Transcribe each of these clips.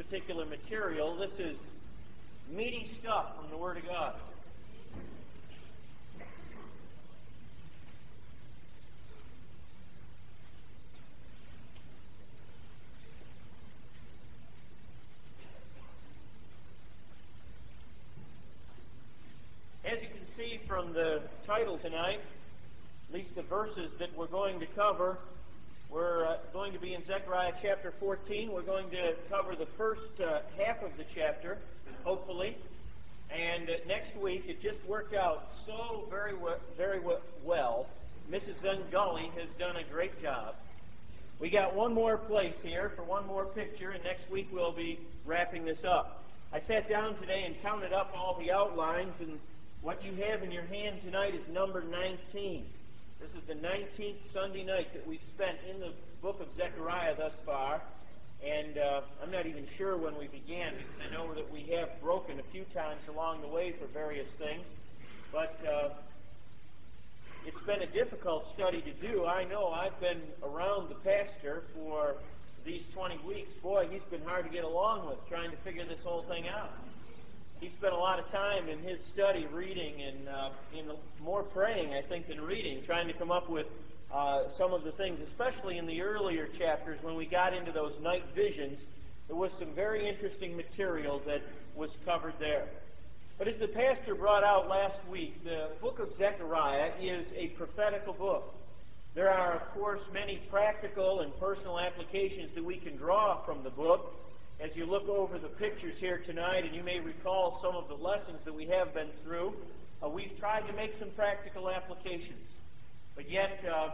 particular material. This is meaty stuff from the Word of God. As you can see from the title tonight, at least the verses that we're going to cover, we're going to be in Zechariah chapter 14. We're going to cover the first half of the chapter, hopefully. And next week, it just worked out so very well. Mrs. Zungulli has done a great job. We got one more place here for one more picture, and next week we'll be wrapping this up. I sat down today and counted up all the outlines, and what you have in your hand tonight is number 19. This is the 19th Sunday night that we've spent in the book of Zechariah thus far. And I'm not even sure when we began, because I know that we have broken a few times along the way for various things. But it's been a difficult study to do. I know I've been around the pastor for these 20 weeks. Boy, he's been hard to get along with, trying to figure this whole thing out. He spent a lot of time in his study reading and more praying, I think, than reading, trying to come up with some of the things, especially in the earlier chapters when we got into those night visions. There was some very interesting material that was covered there. But as the pastor brought out last week, the book of Zechariah is a prophetical book. There are, of course, many practical and personal applications that we can draw from the book. As you look over the pictures here tonight, and you may recall some of the lessons that we have been through, we've tried to make some practical applications. But yet,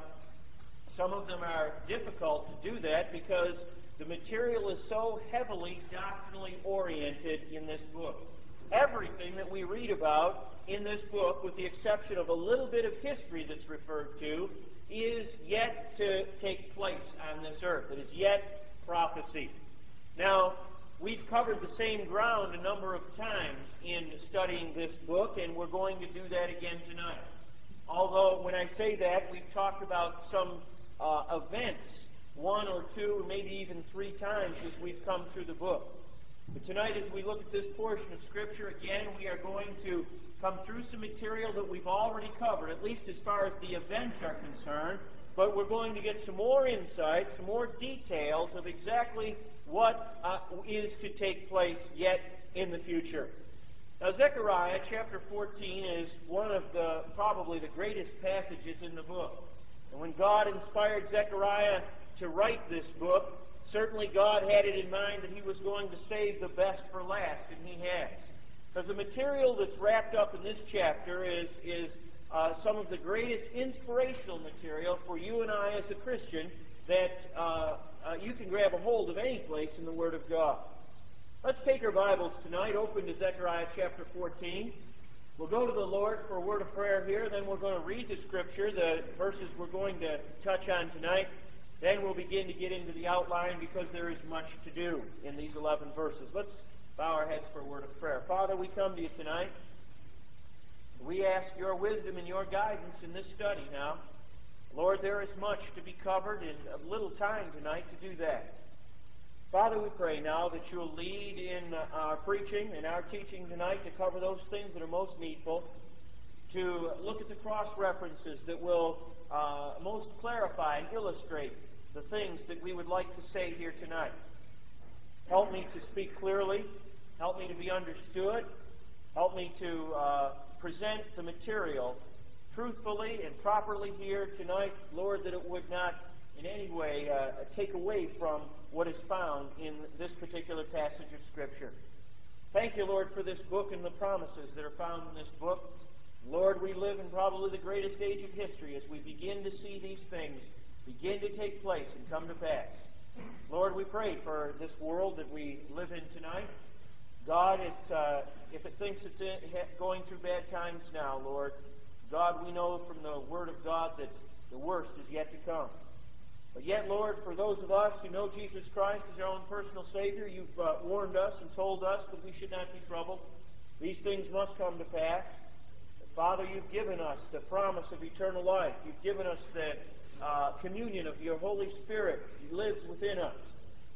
some of them are difficult to do that because the material is so heavily doctrinally oriented in this book. Everything that we read about in this book, with the exception of a little bit of history that's referred to, is yet to take place on this earth. It is yet prophecy. Now, we've covered the same ground a number of times in studying this book, and we're going to do that again tonight. Although, when I say that, we've talked about some events, one or two, or maybe even three times as we've come through the book. But tonight, as we look at this portion of Scripture, again, we are going to come through some material that we've already covered, at least as far as the events are concerned, but we're going to get some more insight, some more details of exactly what is to take place yet in the future. Now, Zechariah chapter 14 is one of probably the greatest passages in the book. And when God inspired Zechariah to write this book, certainly God had it in mind that he was going to save the best for last, and he has. Because the material that's wrapped up in this chapter is some of the greatest inspirational material for you and I as a Christian that you can grab a hold of any place in the Word of God. Let's take our Bibles tonight, open to Zechariah chapter 14. We'll go to the Lord for a word of prayer here, then we're going to read the Scripture, the verses we're going to touch on tonight. Then we'll begin to get into the outline because there is much to do in these 11 verses. Let's bow our heads for a word of prayer. Father, we come to you tonight. We ask your wisdom and your guidance in this study now. Lord, there is much to be covered and a little time tonight to do that. Father, we pray now that you'll lead in our preaching and our teaching tonight to cover those things that are most needful, to look at the cross-references that will most clarify and illustrate the things that we would like to say here tonight. Help me to speak clearly. Help me to be understood. Help me to present the material truthfully and properly here tonight, Lord, that it would not in any way take away from what is found in this particular passage of Scripture. Thank you, Lord, for this book and the promises that are found in this book. Lord, we live in probably the greatest age of history as we begin to see these things begin to take place and come to pass. Lord, we pray for this world that we live in tonight. God, if it thinks it's going through bad times now, Lord, God, we know from the Word of God that the worst is yet to come. But yet, Lord, for those of us who know Jesus Christ as our own personal Savior, you've warned us and told us that we should not be troubled. These things must come to pass. But Father, you've given us the promise of eternal life. You've given us the communion of your Holy Spirit. He lives within us.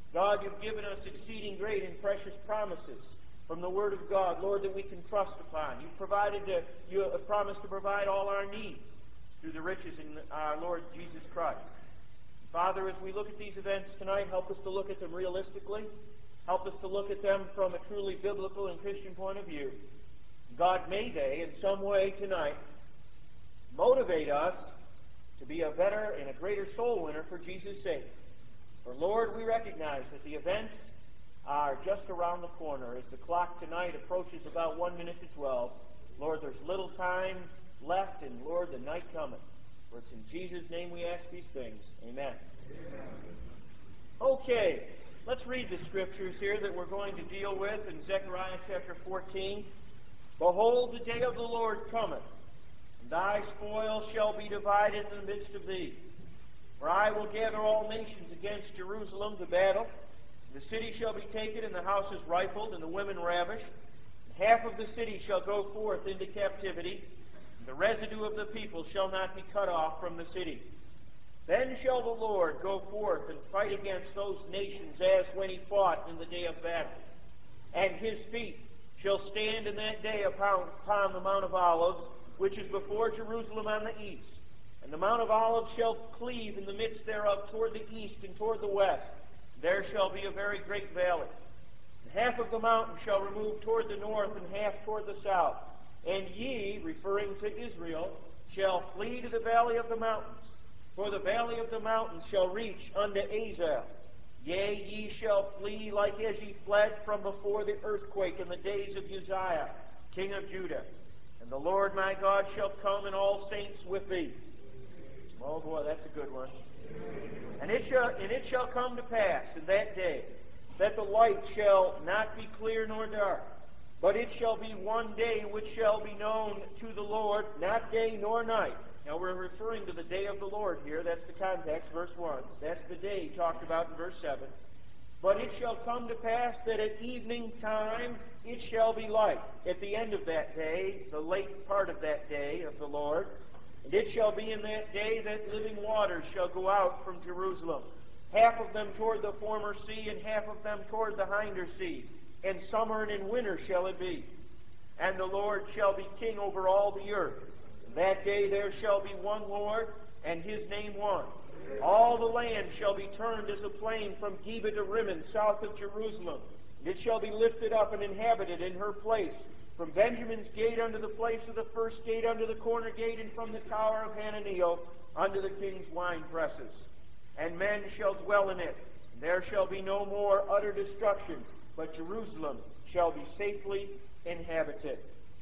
God, you've given us exceeding great and precious promises from the Word of God, Lord, that we can trust upon. You have promised to provide all our needs through the riches in our Lord Jesus Christ. Father, as we look at these events tonight, help us to look at them realistically. Help us to look at them from a truly biblical and Christian point of view. God, may they, in some way tonight, motivate us to be a better and a greater soul winner for Jesus' sake. For, Lord, we recognize that the events are just around the corner. As the clock tonight approaches about 1 minute to 12, Lord, there's little time left, and, Lord, the night cometh. For it's in Jesus' name we ask these things. Amen. Okay, let's read the scriptures here that we're going to deal with in Zechariah chapter 14. Behold, the day of the Lord cometh, and thy spoil shall be divided in the midst of thee. For I will gather all nations against Jerusalem to battle. The city shall be taken, and the houses rifled, and the women ravished. And half of the city shall go forth into captivity, and the residue of the people shall not be cut off from the city. Then shall the Lord go forth and fight against those nations as when he fought in the day of battle. And his feet shall stand in that day upon the Mount of Olives, which is before Jerusalem on the east. And the Mount of Olives shall cleave in the midst thereof toward the east and toward the west. There shall be a very great valley. And half of the mountain shall remove toward the north, and half toward the south. And ye, referring to Israel, shall flee to the valley of the mountains. For the valley of the mountains shall reach unto Azal. Yea, ye shall flee like as ye fled from before the earthquake in the days of Uzziah, king of Judah. And the Lord my God shall come, and all saints with thee. Oh boy, that's a good one. And it shall come to pass in that day that the light shall not be clear nor dark, but it shall be one day which shall be known to the Lord, not day nor night. Now we're referring to the day of the Lord here. That's the context, verse 1. That's the day talked about in verse 7. But it shall come to pass that at evening time it shall be light. At the end of that day, the late part of that day of the Lord. And it shall be in that day that living waters shall go out from Jerusalem, half of them toward the former sea, and half of them toward the hinder sea. And summer and in winter shall it be. And the Lord shall be king over all the earth. And that day there shall be one Lord, and his name one. All the land shall be turned as a plain from Geba to Rimmon, south of Jerusalem. And it shall be lifted up and inhabited in her place, from Benjamin's gate unto the place of the first gate, unto the corner gate, and from the tower of Hananeel unto the king's wine presses. And men shall dwell in it. And there shall be no more utter destruction, but Jerusalem shall be safely inhabited.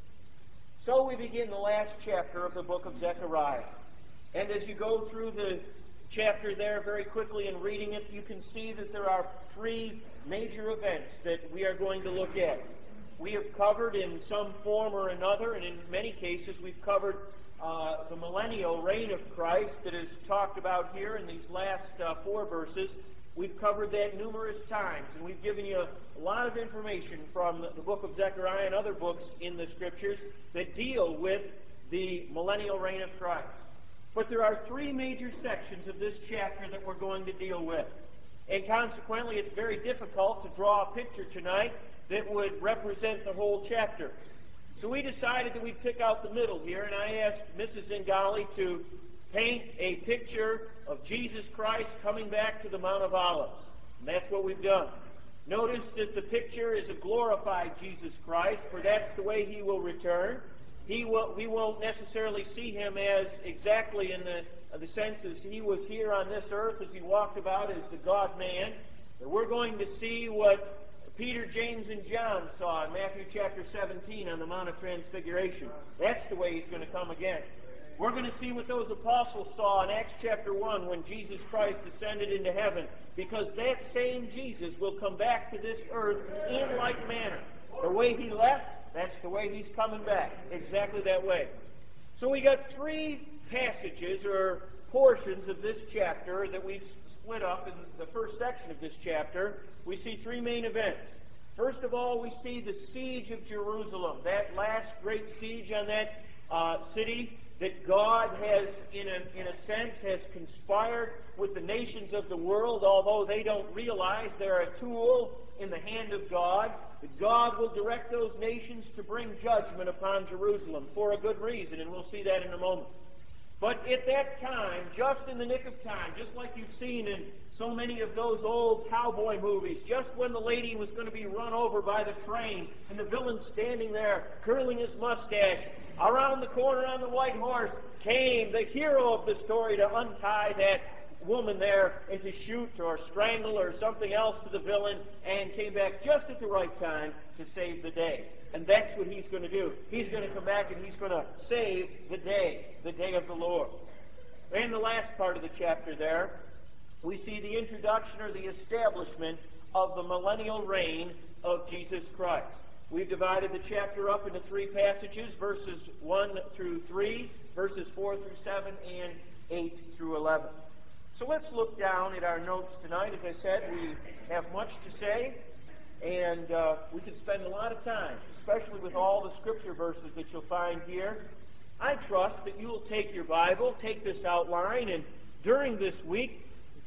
So we begin the last chapter of the book of Zechariah. And as you go through the chapter there very quickly and reading it, you can see that there are three major events that we are going to look at. We have covered in some form or another, and in many cases we've covered the millennial reign of Christ that is talked about here in these last 4 verses. We've covered that numerous times, and we've given you a lot of information from the book of Zechariah and other books in the Scriptures that deal with the millennial reign of Christ. But there are 3 major sections of this chapter that we're going to deal with. And consequently, it's very difficult to draw a picture tonight that would represent the whole chapter. So we decided that we'd pick out the middle here, and I asked Mrs. Zingali to paint a picture of Jesus Christ coming back to the Mount of Olives. And that's what we've done. Notice that the picture is a glorified Jesus Christ, for that's the way he will return. We won't necessarily see him as exactly in the sense as he was here on this earth as he walked about as the God-man. But we're going to see what Peter, James, and John saw in Matthew chapter 17 on the Mount of Transfiguration. That's the way he's going to come again. We're going to see what those apostles saw in Acts chapter 1 when Jesus Christ ascended into heaven, because that same Jesus will come back to this earth in like manner. The way he left, that's the way he's coming back, exactly that way. So we got 3 passages or portions of this chapter that we've split up in the first section of this chapter. We see 3 main events. First of all, we see the siege of Jerusalem, that last great siege on that city that God has, in a sense, has conspired with the nations of the world, although they don't realize they're a tool in the hand of God, that God will direct those nations to bring judgment upon Jerusalem for a good reason, and we'll see that in a moment. But at that time, just in the nick of time, just like you've seen in so many of those old cowboy movies, just when the lady was going to be run over by the train and the villain standing there curling his mustache, around the corner on the white horse came the hero of the story to untie that woman there and to shoot or strangle or something else to the villain, and came back just at the right time to save the day. And that's what he's going to do. He's going to come back and he's going to save the day of the Lord. In the last part of the chapter there, we see the introduction or the establishment of the millennial reign of Jesus Christ. We've divided the chapter up into three passages, verses 1 through 3, verses 4 through 7, and 8 through 11. So let's look down at our notes tonight. As I said, we have much to say, and we could spend a lot of time, especially with all the scripture verses that you'll find here. I trust that you will take your Bible, take this outline, and during this week,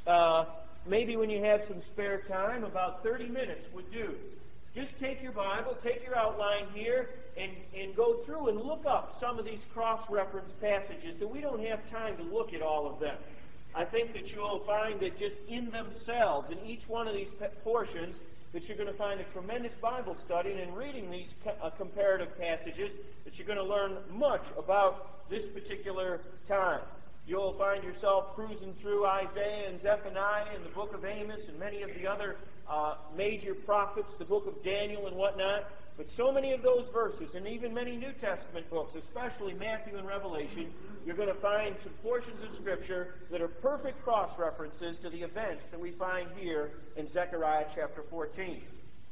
maybe when you have some spare time, about 30 minutes would do. Just take your Bible, take your outline here, and go through and look up some of these cross-reference passages that we don't have time to look at all of them. I think that you'll find that just in themselves, in each one of these portions, that you're going to find a tremendous Bible study, and in reading these comparative passages, that you're going to learn much about this particular time. You'll find yourself cruising through Isaiah and Zephaniah and the book of Amos and many of the other major prophets, the book of Daniel and whatnot. But so many of those verses, and even many New Testament books, especially Matthew and Revelation, you're going to find some portions of Scripture that are perfect cross-references to the events that we find here in Zechariah chapter 14.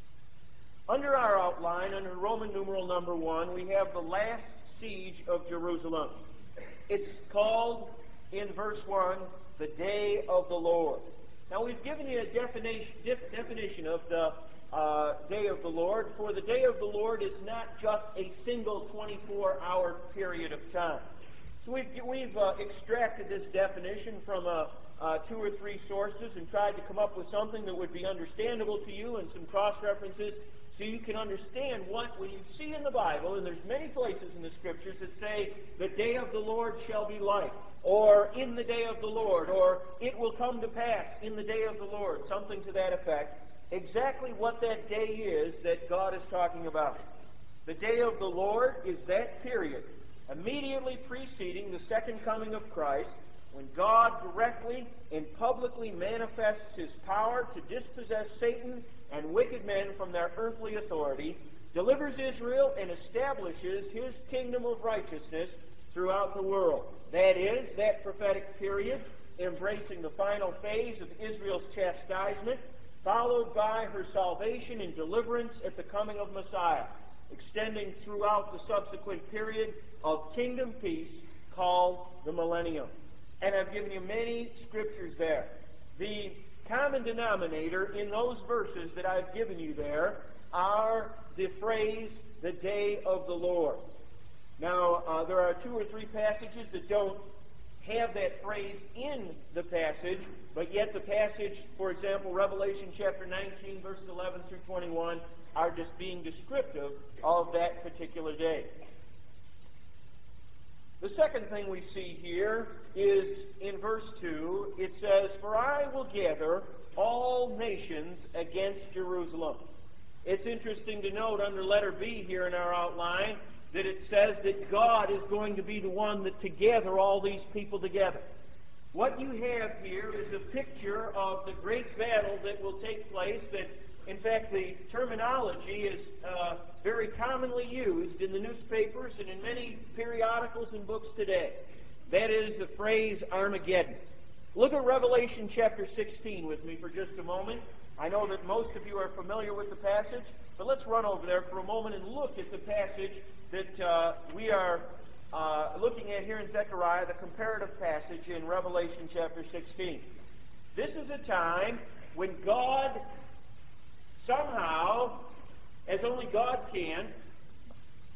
Under our outline, under Roman numeral number 1, we have the last siege of Jerusalem. It's called, in verse 1, the Day of the Lord. Now, we've given you a definition of the Day of the Lord, for the Day of the Lord is not just a single 24-hour period of time. So we've extracted this definition from 2 or 3 sources and tried to come up with something that would be understandable to you and some cross-references so you can understand when you see in the Bible, and there's many places in the Scriptures that say, the day of the Lord shall be like, or in the day of the Lord, or it will come to pass in the day of the Lord, something to that effect. Exactly what that day is that God is talking about. The day of the Lord is that period immediately preceding the second coming of Christ, when God directly and publicly manifests His power to dispossess Satan and wicked men from their earthly authority, delivers Israel, and establishes His kingdom of righteousness throughout the world. That is, that prophetic period, embracing the final phase of Israel's chastisement, followed by her salvation and deliverance at the coming of Messiah, extending throughout the subsequent period of kingdom peace called the millennium. And I've given you many scriptures there. The common denominator in those verses that I've given you there are the phrase, the day of the Lord. Now, there are 2 or 3 passages that don't have that phrase in the passage, but yet the passage, for example, Revelation chapter 19, verses 11 through 21, are just being descriptive of that particular day. The second thing we see here is in verse 2, it says, "For I will gather all nations against Jerusalem." It's interesting to note under letter B here in our outline that it says that God is going to be the one that to gather all these people together. What you have here is a picture of the great battle that will take place that, in fact, the terminology is very commonly used in the newspapers and in many periodicals and books today. That is the phrase Armageddon. Look at Revelation chapter 16 with me for just a moment. I know that most of you are familiar with the passage, but let's run over there for a moment and look at the passage that we are looking at here in Zechariah, the comparative passage in Revelation chapter 16. This is a time when God somehow, as only God can,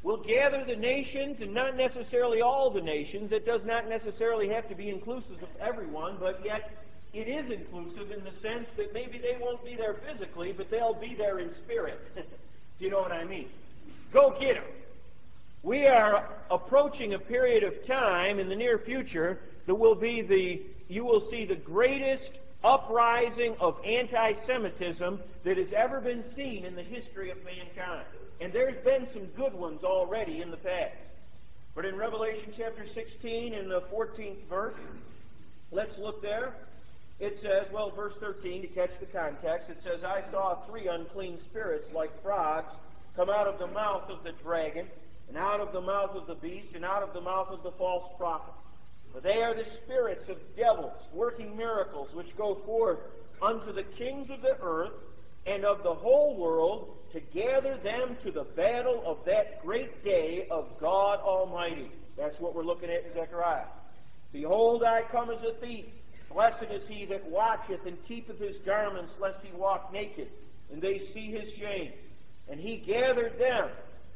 will gather the nations, and not necessarily all the nations. It does not necessarily have to be inclusive of everyone, but yet it is inclusive in the sense that maybe they won't be there physically, but they'll be there in spirit. Do you know what I mean? Go get them. We are approaching a period of time in the near future that will be you will see the greatest uprising of anti-Semitism that has ever been seen in the history of mankind. And there's been some good ones already in the past. But in Revelation chapter 16, in the 14th verse, let's look there. It says, well, verse 13, to catch the context, it says, I saw 3 unclean spirits like frogs come out of the mouth of the dragon, and out of the mouth of the beast, and out of the mouth of the false prophet. For they are the spirits of devils, working miracles, which go forth unto the kings of the earth and of the whole world, to gather them to the battle of that great day of God Almighty. That's what we're looking at in Zechariah. Behold, I come as a thief. Blessed is he that watcheth and keepeth his garments, lest he walk naked, and they see his shame. And he gathered them,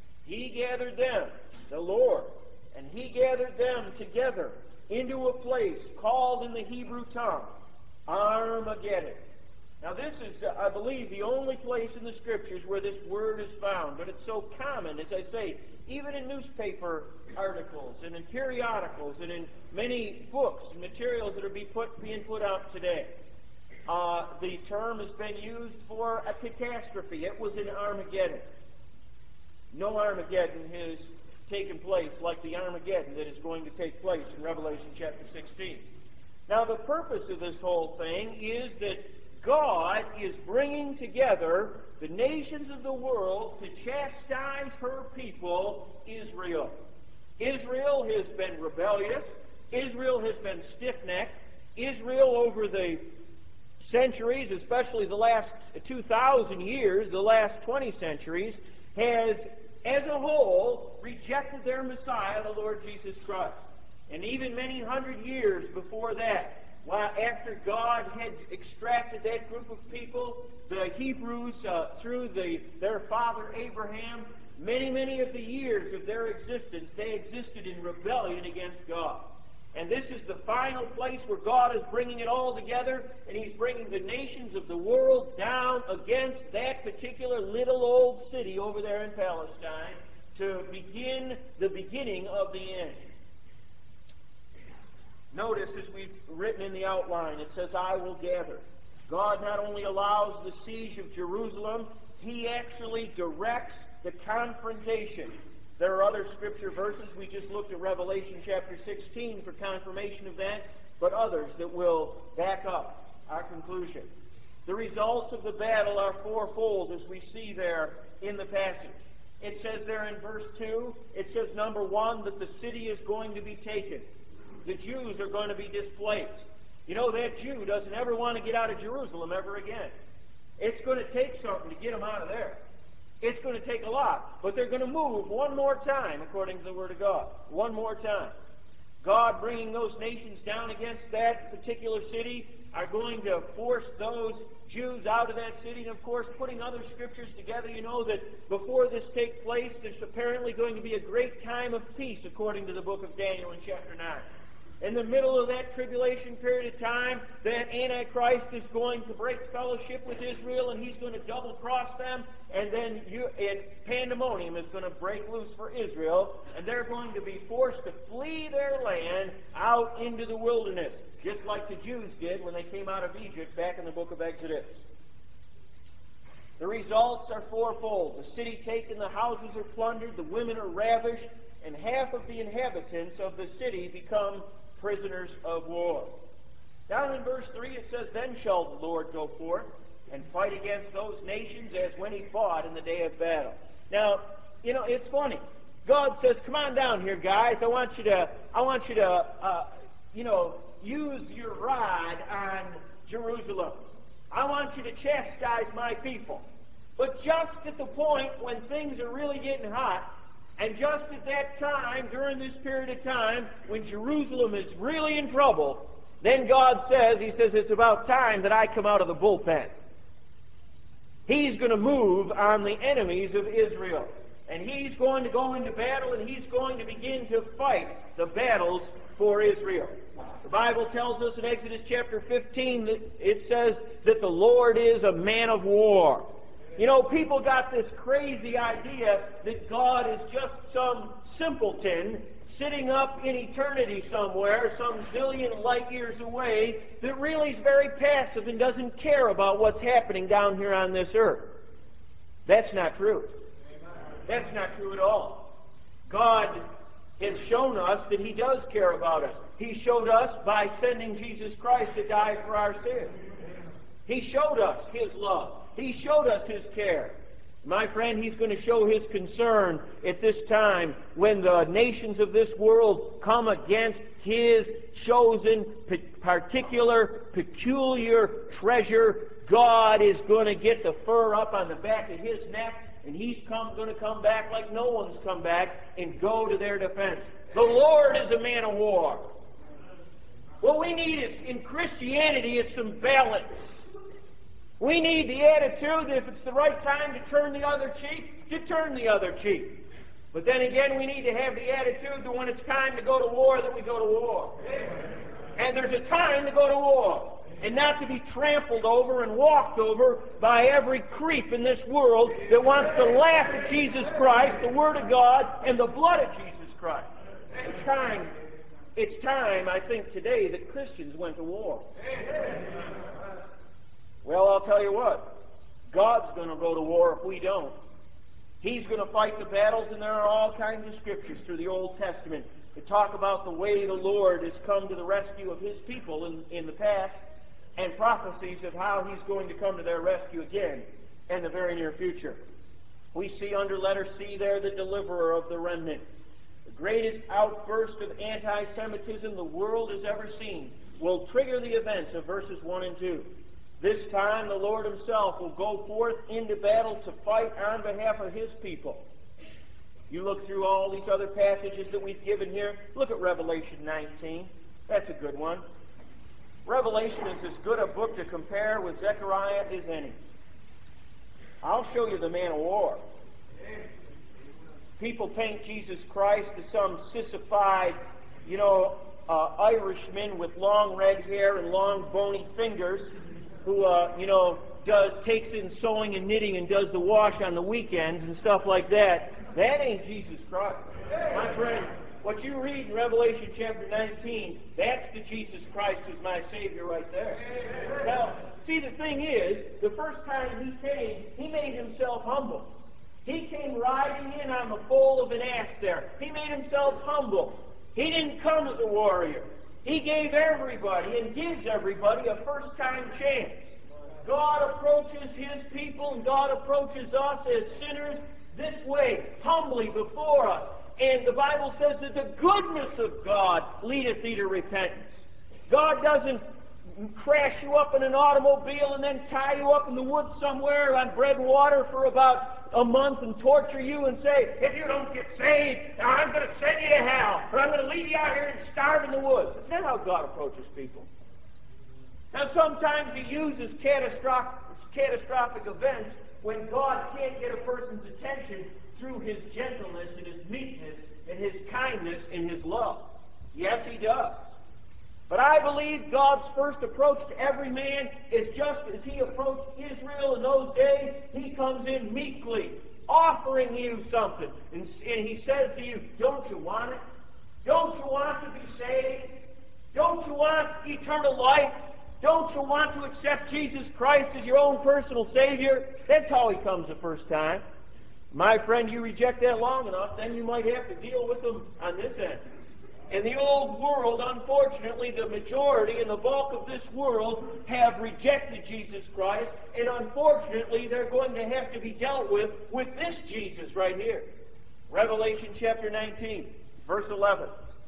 the Lord, and he gathered them together into a place called in the Hebrew tongue Armageddon. Now this is, I believe, the only place in the Scriptures where this word is found, but it's so common, as I say, even in newspaper articles and in periodicals and in many books and materials that are being put out today. The term has been used for a catastrophe. It was in Armageddon. No Armageddon has taken place like the Armageddon that is going to take place in Revelation chapter 16. Now the purpose of this whole thing is that God is bringing together the nations of the world to chastise her people, Israel. Israel has been rebellious. Israel has been stiff-necked. Israel, over the centuries, especially the last 2,000 years, the last 20 centuries, has, as a whole, rejected their Messiah, the Lord Jesus Christ. And even many hundred years before that, after God had extracted that group of people, the Hebrews, through their father Abraham, many of the years of their existence, they existed in rebellion against God. And this is the final place where God is bringing it all together, and He's bringing the nations of the world down against that particular little old city over there in Palestine to begin the beginning of the end. Notice, as we've written in the outline, it says, I will gather. God not only allows the siege of Jerusalem, He actually directs the confrontation. There are other Scripture verses. We just looked at Revelation chapter 16 for confirmation of that, but others that will back up our conclusion. The results of the battle are fourfold, as we see there in the passage. It says there in verse 2, it says, number 1, that the city is going to be taken. The Jews are going to be displaced. You know, that Jew doesn't ever want to get out of Jerusalem ever again. It's going to take something to get them out of there. It's going to take a lot. But they're going to move one more time, according to the Word of God. One more time. God bringing those nations down against that particular city are going to force those Jews out of that city. And, of course, putting other Scriptures together, you know that before this takes place, there's apparently going to be a great time of peace, according to the book of Daniel in chapter 9. In the middle of that tribulation period of time, that Antichrist is going to break fellowship with Israel, and he's going to double-cross them, and then pandemonium is going to break loose for Israel, and they're going to be forced to flee their land out into the wilderness, just like the Jews did when they came out of Egypt back in the book of Exodus. The results are fourfold. The city taken, the houses are plundered, the women are ravished, and half of the inhabitants of the city become prisoners of war. Down in verse 3 it says, Then shall the Lord go forth and fight against those nations as when He fought in the day of battle. Now, you know, it's funny. God says, come on down here, guys. I want you to use your rod on Jerusalem. I want you to chastise my people. But just at the point when things are really getting hot, and just at that time, during this period of time, when Jerusalem is really in trouble, then God says, He says, it's about time that I come out of the bullpen. He's going to move on the enemies of Israel. And he's going to go into battle, and he's going to begin to fight the battles for Israel. The Bible tells us in Exodus chapter 15 that it says that the Lord is a man of war. You know, people got this crazy idea that God is just some simpleton sitting up in eternity somewhere, some zillion light years away, that really is very passive and doesn't care about what's happening down here on this earth. That's not true. That's not true at all. God has shown us that He does care about us. He showed us by sending Jesus Christ to die for our sins. He showed us His love. He showed us His care. My friend, He's going to show His concern at this time when the nations of this world come against His chosen, particular, peculiar treasure. God is going to get the fur up on the back of His neck, and He's going to come back like no one's come back and go to their defense. The Lord is a man of war. What we need is, in Christianity, is some balance. We need the attitude that if it's the right time to turn the other cheek, to turn the other cheek. But then again, we need to have the attitude that when it's time to go to war, that we go to war. And there's a time to go to war. And not to be trampled over and walked over by every creep in this world that wants to laugh at Jesus Christ, the Word of God, and the blood of Jesus Christ. It's time, I think, today that Christians went to war. Well, I'll tell you what. God's going to go to war if we don't. He's going to fight the battles, and there are all kinds of scriptures through the Old Testament that talk about the way the Lord has come to the rescue of His people in the past, and prophecies of how He's going to come to their rescue again in the very near future. We see under letter C there the deliverer of the remnant. The greatest outburst of anti-Semitism the world has ever seen will trigger the events of verses 1 and 2. This time the Lord Himself will go forth into battle to fight on behalf of His people. You look through all these other passages that we've given here. Look at Revelation 19. That's a good one. Revelation is as good a book to compare with Zechariah as any. I'll show you the man of war. People paint Jesus Christ as some sissified, Irishman with long red hair and long bony fingers who, takes in sewing and knitting and does the wash on the weekends and stuff like that. That ain't Jesus Christ. My friend, what you read in Revelation chapter 19, that's the Jesus Christ who's my Savior right there. Now, see, the thing is, the first time He came, He made Himself humble. He came riding in on the foal of an ass there. He made Himself humble. He didn't come as a warrior. He gave everybody and gives everybody a first-time chance. God approaches His people and God approaches us as sinners this way, humbly before us. And the Bible says that the goodness of God leadeth thee to repentance. God doesn't crash you up in an automobile and then tie you up in the woods somewhere on bread and water for about a month and torture you and say, if you don't get saved, I'm going to send you to hell, or I'm going to leave you out here and starve in the woods. That's not how God approaches people. Now, sometimes He uses catastrophic events when God can't get a person's attention through His gentleness and His meekness and His kindness and His love. Yes, He does. But I believe God's first approach to every man is just as He approached Israel in those days. He comes in meekly, offering you something. And He says to you, don't you want it? Don't you want to be saved? Don't you want eternal life? Don't you want to accept Jesus Christ as your own personal Savior? That's how He comes the first time. My friend, you reject that long enough, then you might have to deal with Him on this end. In the old world, unfortunately, the majority and the bulk of this world have rejected Jesus Christ, and unfortunately, they're going to have to be dealt with this Jesus right here. Revelation chapter 19, verse 11.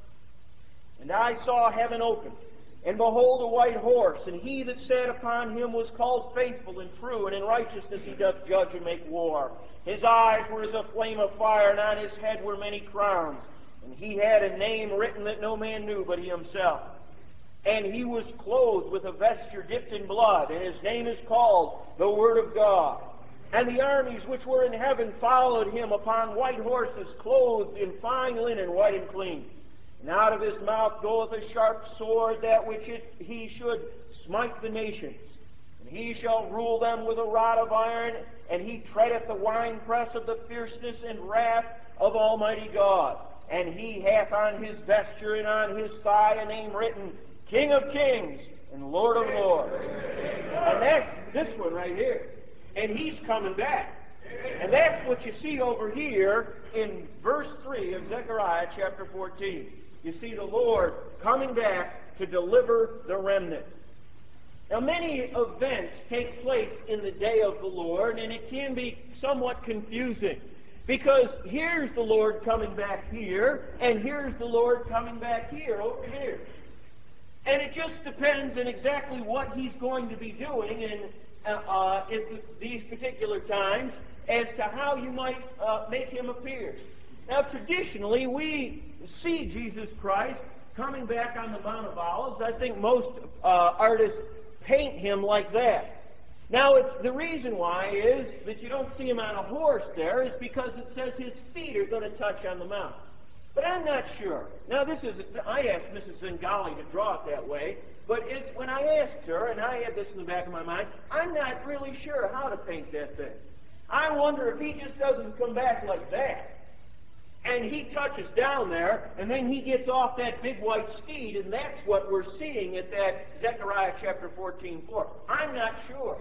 And I saw heaven open, and behold, a white horse, and he that sat upon him was called Faithful and True, and in righteousness he doth judge and make war. His eyes were as a flame of fire, and on his head were many crowns. And he had a name written that no man knew but he himself. And he was clothed with a vesture dipped in blood, and his name is called the Word of God. And the armies which were in heaven followed him upon white horses, clothed in fine linen, white and clean. And out of his mouth goeth a sharp sword, that which he should smite the nations. And he shall rule them with a rod of iron, and he treadeth the winepress of the fierceness and wrath of Almighty God. And he hath on his vesture and on his thigh a name written, King of Kings and Lord of Lords. And that's this one right here. And he's coming back. And that's what you see over here in verse 3 of Zechariah chapter 14. You see the Lord coming back to deliver the remnant. Now, many events take place in the day of the Lord, and it can be somewhat confusing. Because here's the Lord coming back here, and here's the Lord coming back here, over here. And it just depends on exactly what he's going to be doing in these particular times as to how you might make him appear. Now, traditionally, we see Jesus Christ coming back on the Mount of Olives. I think most artists paint him like that. Now, the reason why is that you don't see him on a horse there is because it says his feet are going to touch on the mount. But I'm not sure. Now, I asked Mrs. Zingali to draw it that way, but when I asked her, and I had this in the back of my mind, I'm not really sure how to paint that thing. I wonder if he just doesn't come back like that, and he touches down there, and then he gets off that big white steed, and that's what we're seeing at that Zechariah chapter 14:4. I'm not sure.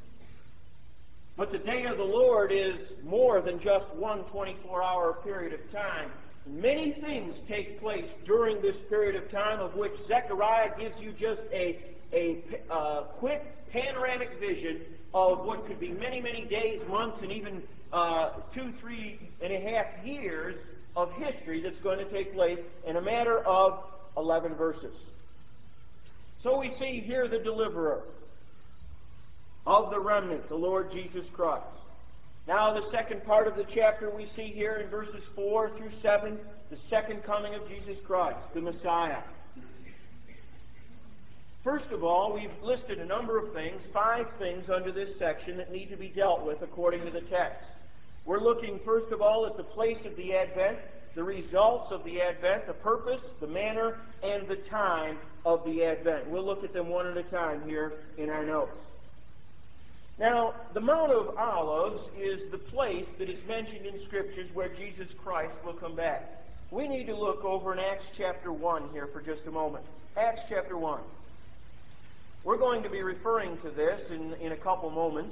But the day of the Lord is more than just one 24-hour period of time. Many things take place during this period of time, of which Zechariah gives you just a quick panoramic vision of what could be many, many days, months, and even 2.5 years of history that's going to take place in a matter of 11 verses. So we see here the deliverer of the remnant, the Lord Jesus Christ. Now, the second part of the chapter we see here in verses 4 through 7, the second coming of Jesus Christ, the Messiah. First of all, we've listed a number of things, 5 things under this section that need to be dealt with according to the text. We're looking, first of all, at the place of the Advent, the results of the Advent, the purpose, the manner, and the time of the Advent. We'll look at them one at a time here in our notes. Now, the Mount of Olives is the place that is mentioned in Scriptures where Jesus Christ will come back. We need to look over in Acts chapter 1 here for just a moment. Acts chapter 1. We're going to be referring to this in a couple moments,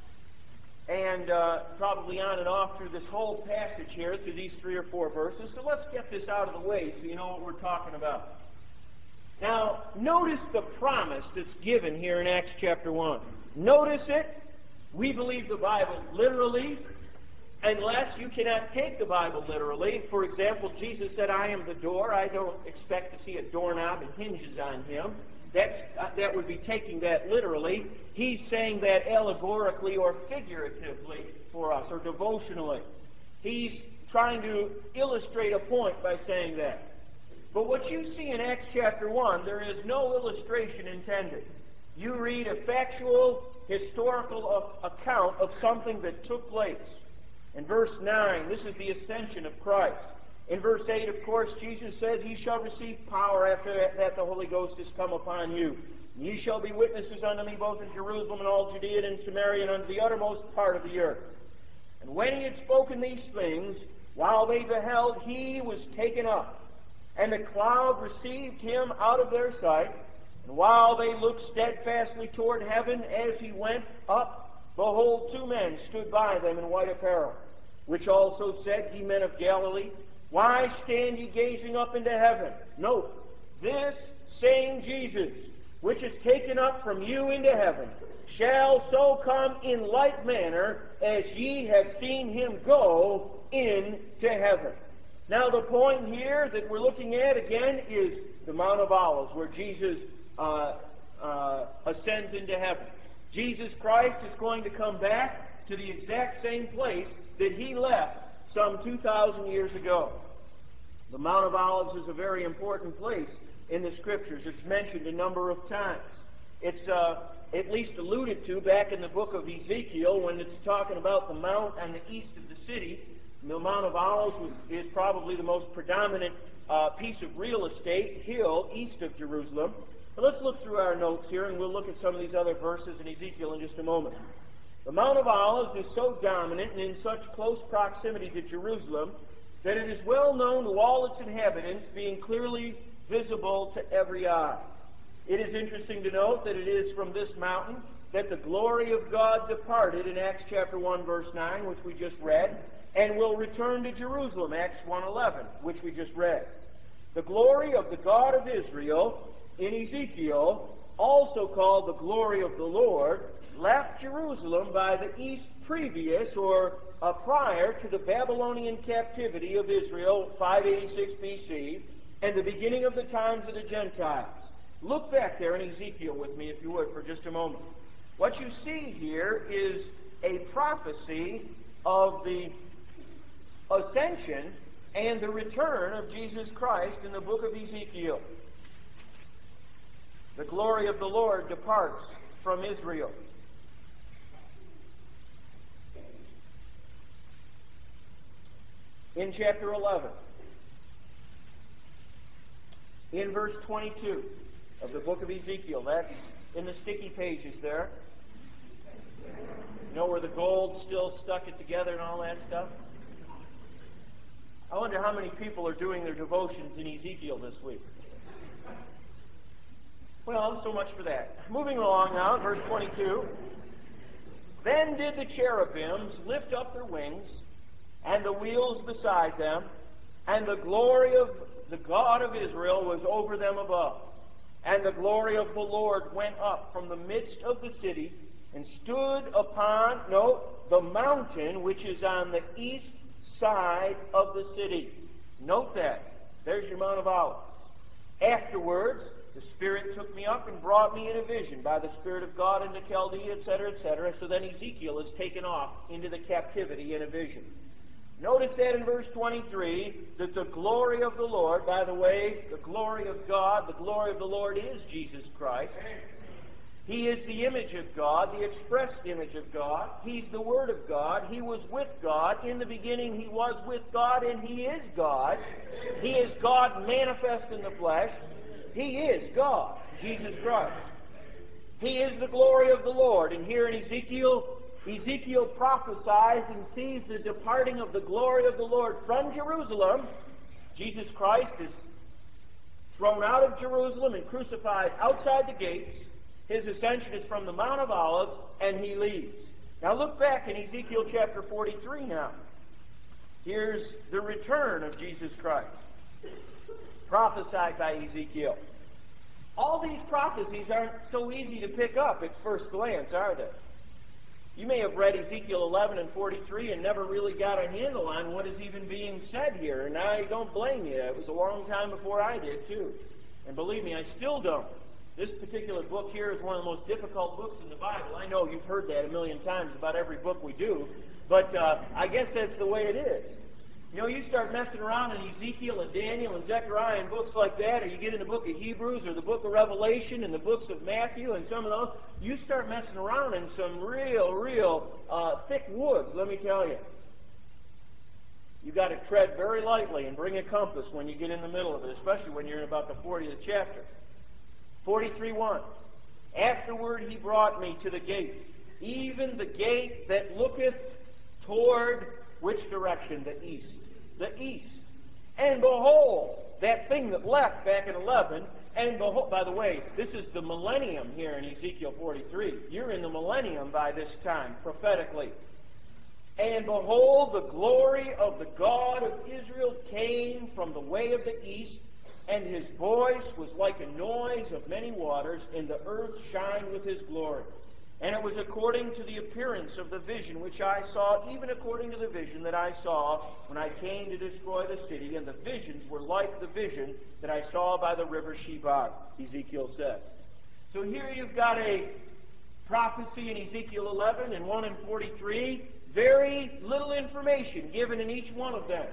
and probably on and off through this whole passage here, through these 3 or 4 verses. So let's get this out of the way so you know what we're talking about. Now, notice the promise that's given here in Acts chapter 1. Notice it. We believe the Bible literally, unless you cannot take the Bible literally. For example, Jesus said, I am the door. I don't expect to see a doorknob and hinges on him. That would be taking that literally. He's saying that allegorically or figuratively for us, or devotionally. He's trying to illustrate a point by saying that. But what you see in Acts chapter 1, there is no illustration intended. You read a factual, historical account of something that took place. In verse 9, this is the ascension of Christ. In verse 8, of course, Jesus says, Ye shall receive power after that the Holy Ghost is come upon you. Ye shall be witnesses unto me both in Jerusalem and all Judea and Samaria and unto the uttermost part of the earth. And when he had spoken these things, while they beheld, he was taken up, and the cloud received him out of their sight. And while they looked steadfastly toward heaven as he went up, behold, 2 men stood by them in white apparel, which also said, Ye men of Galilee, why stand ye gazing up into heaven? Note, this same Jesus, which is taken up from you into heaven, shall so come in like manner as ye have seen him go into heaven. Now, the point here that we're looking at again is the Mount of Olives, where Jesus ascends into heaven. Jesus Christ is going to come back to the exact same place that he left some 2,000 years ago. The Mount of Olives is a very important place in the Scriptures. It's mentioned a number of times. It's at least alluded to back in the book of Ezekiel when it's talking about the mount on the east of the city. The Mount of Olives is probably the most predominant piece of real estate, hill, east of Jerusalem. But let's look through our notes here, and we'll look at some of these other verses in Ezekiel in just a moment. The Mount of Olives is so dominant and in such close proximity to Jerusalem that it is well known to all its inhabitants, being clearly visible to every eye. It is interesting to note that it is from this mountain that the glory of God departed in Acts chapter 1, verse 9, which we just read, and will return to Jerusalem, Acts 1:11, which we just read. The glory of the God of Israel in Ezekiel, also called the glory of the Lord, left Jerusalem by the east previous or prior to the Babylonian captivity of Israel, 586 BC, and the beginning of the times of the Gentiles. Look back there in Ezekiel with me, if you would, for just a moment. What you see here is a prophecy of the ascension and the return of Jesus Christ in the book of Ezekiel. The glory of the Lord departs from Israel. In chapter 11, in verse 22 of the book of Ezekiel, that's in the sticky pages there. You know where the gold still stuck it together and all that stuff? I wonder how many people are doing their devotions in Ezekiel this week. Well, so much for that. Moving along now, verse 22. Then did the cherubims lift up their wings, and the wheels beside them, and the glory of the God of Israel was over them above. And the glory of the Lord went up from the midst of the city, and stood upon, the mountain which is on the east side of the city. Note that. There's your Mount of Olives. Afterwards, the Spirit took me up and brought me in a vision by the Spirit of God into Chaldea, etc., etc. So then Ezekiel is taken off into the captivity in a vision. Notice that in verse 23, that the glory of the Lord, by the way, the glory of God, the glory of the Lord is Jesus Christ. He is the image of God, the expressed image of God. He's the Word of God. He was with God. In the beginning He was with God, and He is God. He is God manifest in the flesh. He is God, Jesus Christ. He is the glory of the Lord. And here in Ezekiel prophesies and sees the departing of the glory of the Lord from Jerusalem. Jesus Christ is thrown out of Jerusalem and crucified outside the gates. His ascension is from the Mount of Olives, and He leaves. Now look back in Ezekiel chapter 43 now. Here's the return of Jesus Christ, prophesied by Ezekiel. All these prophecies aren't so easy to pick up at first glance, are they? You may have read Ezekiel 11 and 43 and never really got a handle on what is even being said here, and I don't blame you. It was a long time before I did, too. And believe me, I still don't. This particular book here is one of the most difficult books in the Bible. I know you've heard that a million times about every book we do, but I guess that's the way it is. You know, you start messing around in Ezekiel and Daniel and Zechariah and books like that, or you get in the book of Hebrews or the book of Revelation and the books of Matthew and some of those, you start messing around in some real thick woods, let me tell you. You've got to tread very lightly and bring a compass when you get in the middle of it, especially when you're in about the 40th chapter. 43:1. Afterward He brought me to the gate, even the gate that looketh toward which direction? The east. The east. And behold, that thing that left back in 11, and behold, by the way, this is the millennium here in Ezekiel 43. You're in the millennium by this time, prophetically. And behold, the glory of the God of Israel came from the way of the east, and His voice was like a noise of many waters, and the earth shined with His glory. And it was according to the appearance of the vision which I saw, even according to the vision that I saw when I came to destroy the city. And the visions were like the vision that I saw by the river Chebar, Ezekiel says. So here you've got a prophecy in Ezekiel 11 and 1 in 43. Very little information given in each one of them.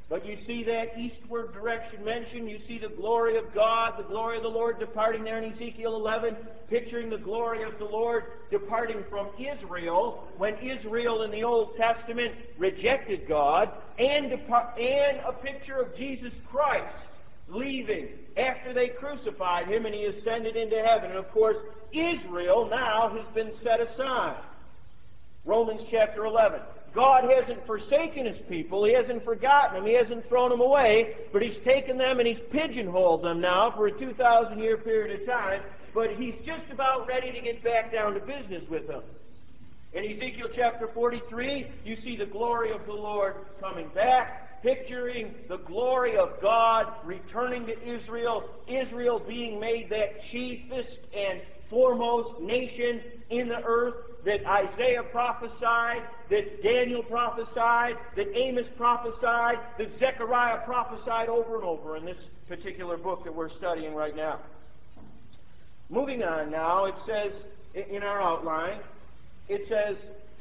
But you see that eastward direction mentioned. You see the glory of God, the glory of the Lord departing there in Ezekiel 11, picturing the glory of the Lord departing from Israel when Israel in the Old Testament rejected God, and a picture of Jesus Christ leaving after they crucified him and he ascended into heaven. And of course, Israel now has been set aside. Romans chapter 11. God hasn't forsaken his people. He hasn't forgotten them. He hasn't thrown them away. But he's taken them and he's pigeonholed them now for a 2,000-year period of time. But he's just about ready to get back down to business with them. In Ezekiel chapter 43, you see the glory of the Lord coming back, picturing the glory of God returning to Israel, Israel being made that chiefest and foremost nation in the earth that Isaiah prophesied, that Daniel prophesied, that Amos prophesied, that Zechariah prophesied over and over in this particular book that we're studying right now. Moving on now, it says in our outline, it says,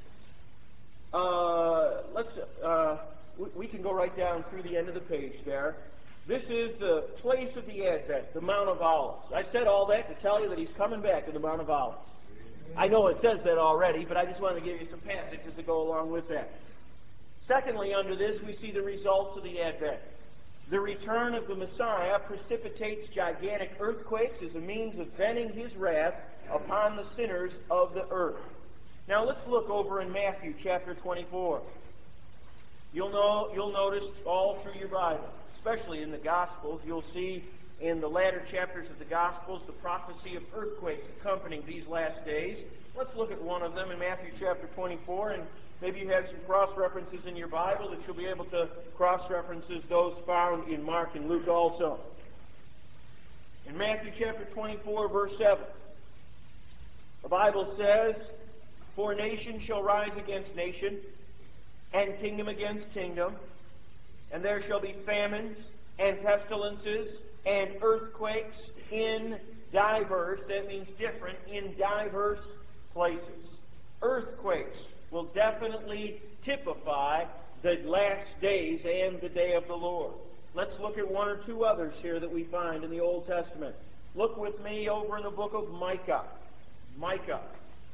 we can go right down through the end of the page there. This is the place of the Advent, the Mount of Olives. I said all that to tell you that he's coming back to the Mount of Olives. I know it says that already, but I just wanted to give you some passages to go along with that. Secondly, under this, we see the results of the Advent. The return of the Messiah precipitates gigantic earthquakes as a means of venting his wrath upon the sinners of the earth. Now let's look over in Matthew chapter 24. You'll notice all through your Bible, especially in the Gospels, you'll see in the latter chapters of the Gospels the prophecy of earthquakes accompanying these last days. Let's look at one of them in Matthew chapter 24, and maybe you have some cross-references in your Bible that you'll be able to cross-references those found in Mark and Luke also. In Matthew chapter 24, verse 7, the Bible says, "For nation shall rise against nation, and kingdom against kingdom, and there shall be famines and pestilences and earthquakes in diverse," that means different, in diverse places. Earthquakes will definitely typify the last days and the day of the Lord. Let's look at one or two others here that we find in the Old Testament. Look with me over in the book of Micah. Micah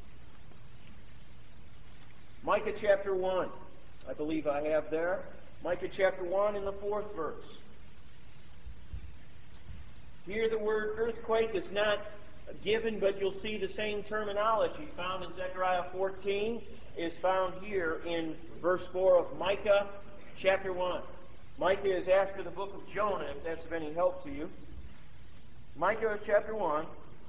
chapter 1. I believe I have there. Micah chapter 1 in the 4th verse. Here the word earthquake is not given, but you'll see the same terminology found in Zechariah 14 is found here in verse 4 of Micah chapter 1. Micah is after the book of Jonah, if that's of any help to you. Micah chapter 1,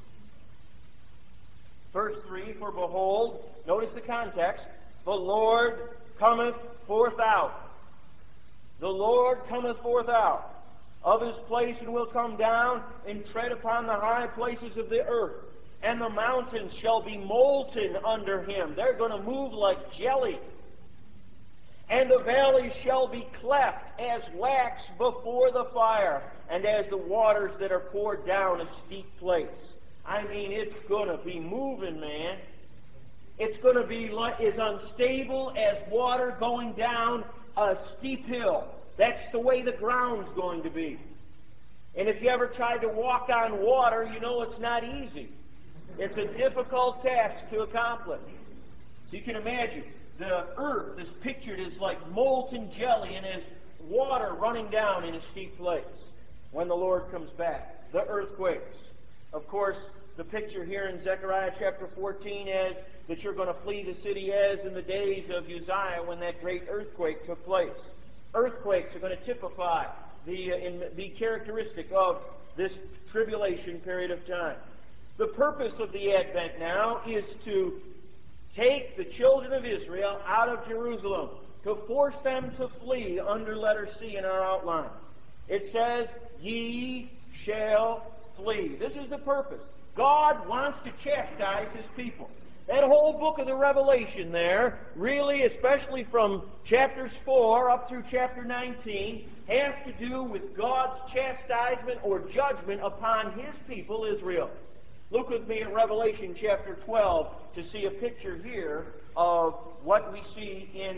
verse 3, "For behold," notice the context, "the Lord cometh forth out. The Lord cometh forth out of his place, and will come down and tread upon the high places of the earth. And the mountains shall be molten under him." They're going to move like jelly. "And the valleys shall be cleft as wax before the fire, and as the waters that are poured down a steep place." I mean, it's going to be moving, man. It's going to be as unstable as water going down a steep hill. That's the way the ground's going to be. And if you ever tried to walk on water, you know it's not easy. It's a difficult task to accomplish. So you can imagine, the earth is pictured as like molten jelly and as water running down in a steep place when the Lord comes back. The earthquakes. Of course, the picture here in Zechariah chapter 14 is that you're going to flee the city as in the days of Uzziah when that great earthquake took place. Earthquakes are going to typify the characteristic of this tribulation period of time. The purpose of the Advent now is to take the children of Israel out of Jerusalem, to force them to flee under letter C in our outline. It says, "Ye shall flee." This is the purpose. God wants to chastise his people. That whole book of the Revelation there, really, especially from chapters 4 up through chapter 19, has to do with God's chastisement or judgment upon his people, Israel. Look with me at Revelation chapter 12 to see a picture here of what we see in